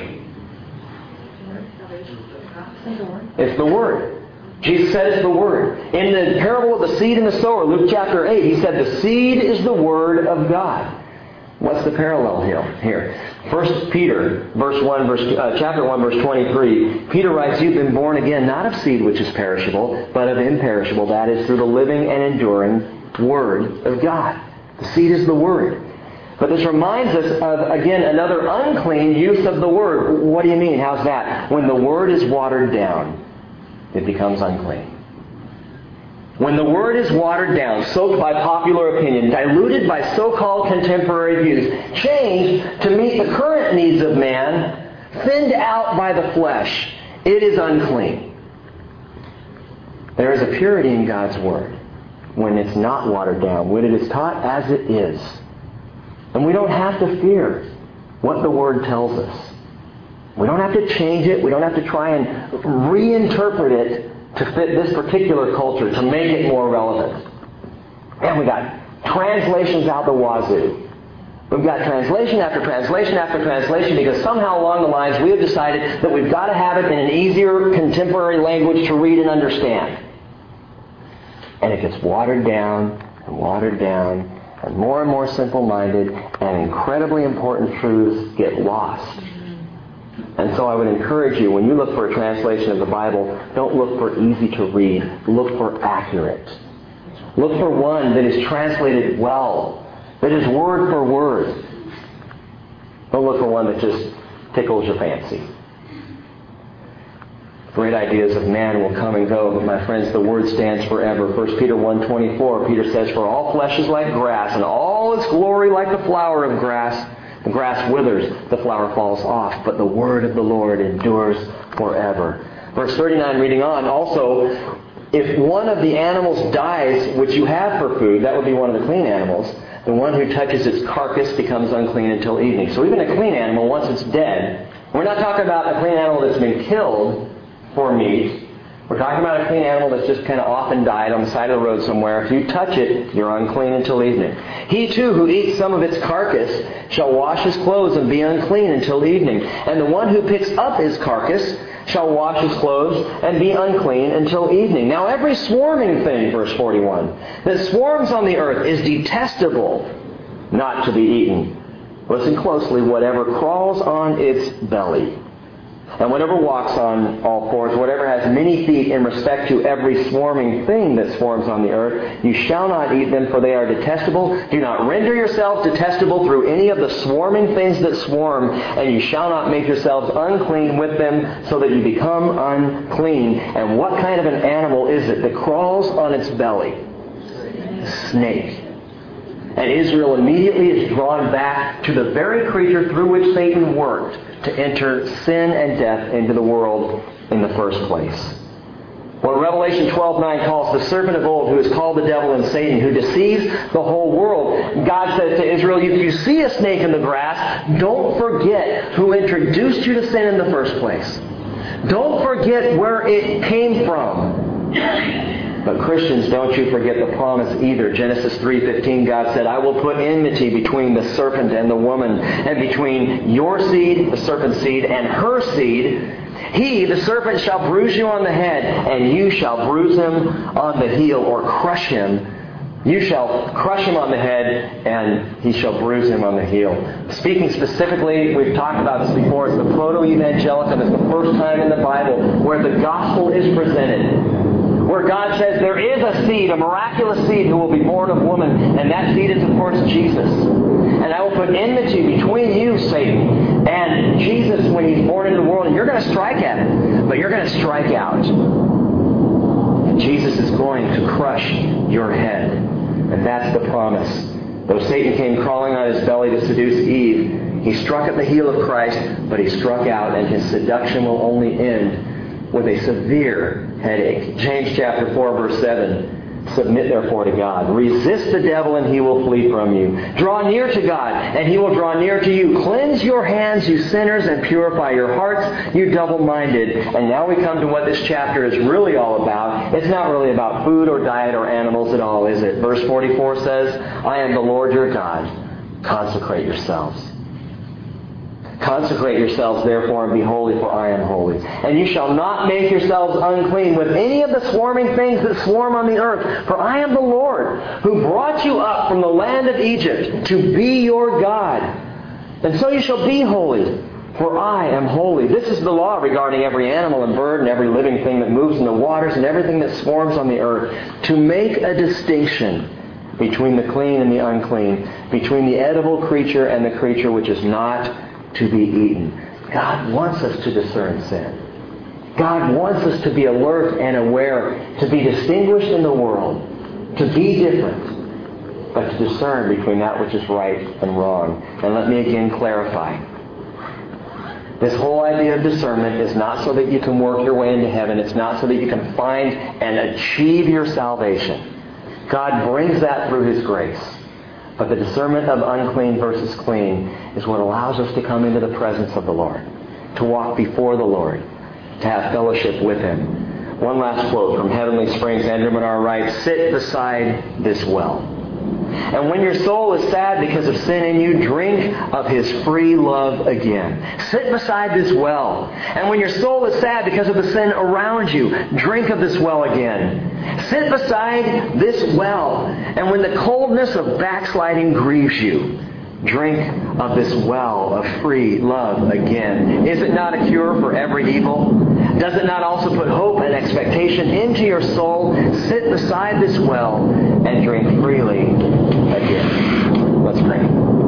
It's the Word. Jesus said it's the Word. In the parable of the seed and the sower, Luke chapter eight, He said the seed is the Word of God. What's the parallel here? First Peter, verse one, verse uh, chapter one, verse twenty-three. Peter writes, "You've been born again, not of seed which is perishable, but of imperishable. That is through the living and enduring Word of God." The seed is the Word. But this reminds us of, again, another unclean use of the Word. What do you mean? How's that? When the Word is watered down, it becomes unclean. When the Word is watered down, soaked by popular opinion, diluted by so-called contemporary views, changed to meet the current needs of man, thinned out by the flesh, it is unclean. There is a purity in God's Word when it's not watered down, when it is taught as it is. And we don't have to fear what the Word tells us. We don't have to change it. We don't have to try and reinterpret it to fit this particular culture, to make it more relevant. And we got Translations out the wazoo. We've got translation after translation after translation because somehow along the lines we have decided that we've got to have it in an easier contemporary language to read and understand. And it gets watered down and watered down, and more and more simple-minded, and incredibly important truths get lost. And so I would encourage you, when you look for a translation of the Bible, don't look for easy to read. Look for accurate. Look for one that is translated well, that is word for word. Don't look for one that just tickles your fancy. Great ideas of man will come and go, but my friends, the Word stands forever. First Peter one twenty-four, Peter says, "For all flesh is like grass, and all its glory like the flower of grass. The grass withers, the flower falls off, but the word of the Lord endures forever." Verse thirty-nine, reading on, also, if one of the animals dies, which you have for food, that would be one of the clean animals, the one who touches its carcass becomes unclean until evening. So even a clean animal, once it's dead, we're not talking about a clean animal that's been killed for meat. We're talking about a clean animal that's just kind of off and died on the side of the road somewhere. If you touch it, you're unclean until evening. He too who eats some of its carcass shall wash his clothes and be unclean until evening. And the one who picks up his carcass shall wash his clothes and be unclean until evening. Now every swarming thing, verse forty-one, that swarms on the earth is detestable, not to be eaten. Listen closely, whatever crawls on its belly, and whatever walks on all fours, whatever has many feet in respect to every swarming thing that swarms on the earth, you shall not eat them, for they are detestable. Do not render yourselves detestable through any of the swarming things that swarm, and you shall not make yourselves unclean with them, so that you become unclean. And what kind of an animal is it that crawls on its belly? A snake. And Israel immediately is drawn back to the very creature through which Satan worked to enter sin and death into the world in the first place. What Revelation twelve nine calls the serpent of old, who is called the devil and Satan, who deceives the whole world. God says to Israel, if you see a snake in the grass, don't forget who introduced you to sin in the first place. Don't forget where it came from. But Christians, don't you forget the promise either. Genesis three fifteen, God said, I will put enmity between the serpent and the woman, and between your seed, the serpent's seed, and her seed. He, the serpent, shall bruise you on the head, and you shall bruise him on the heel, or crush him. You shall crush him on the head, and he shall bruise him on the heel. Speaking specifically, we've talked about this before, it's the proto-evangelicum. It's the first time in the Bible where the gospel is presented. Where God says there is a seed, a miraculous seed who will be born of woman, and that seed is, of course, Jesus. And I will put enmity between you, Satan, and Jesus when he's born into the world. And you're going to strike at it, but you're going to strike out. Jesus is going to crush your head. And that's the promise. Though Satan came crawling on his belly to seduce Eve, he struck at the heel of Christ, but he struck out, and his seduction will only end with a severe headache. James chapter four, verse seven. Submit therefore to God. Resist the devil and he will flee from you. Draw near to God and he will draw near to you. Cleanse your hands, you sinners, and purify your hearts, you double-minded. And now we come to what this chapter is really all about. It's not really about food or diet or animals at all, is it? Verse forty-four says, I am the Lord your God. Consecrate yourselves. Consecrate yourselves, therefore, and be holy, for I am holy. And you shall not make yourselves unclean with any of the swarming things that swarm on the earth. For I am the Lord, who brought you up from the land of Egypt to be your God. And so you shall be holy, for I am holy. This is the law regarding every animal and bird and every living thing that moves in the waters and everything that swarms on the earth, to make a distinction between the clean and the unclean, between the edible creature and the creature which is not to be eaten. God wants us to discern sin. God wants us to be alert and aware, to be distinguished in the world, to be different, but to discern between that which is right and wrong. And let me again clarify. This whole idea of discernment is not so that you can work your way into heaven. It's not so that you can find and achieve your salvation. God brings that through His grace. But the discernment of unclean versus clean is what allows us to come into the presence of the Lord, to walk before the Lord, to have fellowship with Him. One last quote from Heavenly Springs. Andrew Menard writes, sit beside this well. And when your soul is sad because of sin in you, drink of His free love again. Sit beside this well. And when your soul is sad because of the sin around you, drink of this well again. Sit beside this well. And when the coldness of backsliding grieves you, drink of this well of free love again. Is it not a cure for every evil? Does it not also put hope and expectation into your soul? Sit beside this well and drink freely again. Let's pray.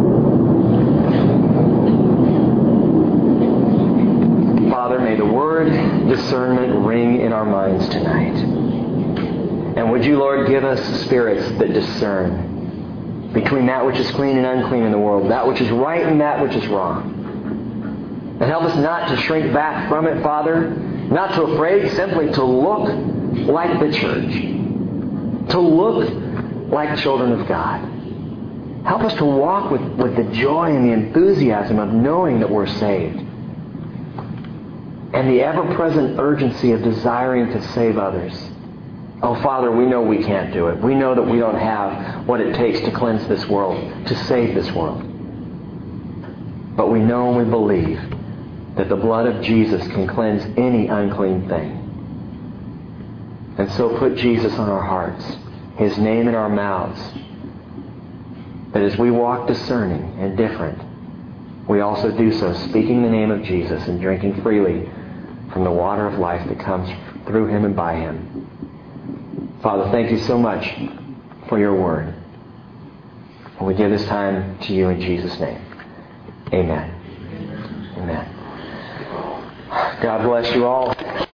Father, may the word discernment ring in our minds tonight. And would you, Lord, give us spirits that discern between that which is clean and unclean in the world, that which is right and that which is wrong. And help us not to shrink back from it, Father, not to afraid, simply to look like the church, to look like children of God. Help us to walk with, with the joy and the enthusiasm of knowing that we're saved, and the ever-present urgency of desiring to save others. Oh, Father, we know we can't do it. We know that we don't have what it takes to cleanse this world, to save this world. But we know and we believe that the blood of Jesus can cleanse any unclean thing. And so put Jesus on our hearts, His name in our mouths, that as we walk discerning and different, we also do so speaking the name of Jesus and drinking freely from the water of life that comes through Him and by Him. Father, thank you so much for your word. And we give this time to you in Jesus' name. Amen. Amen. God bless you all.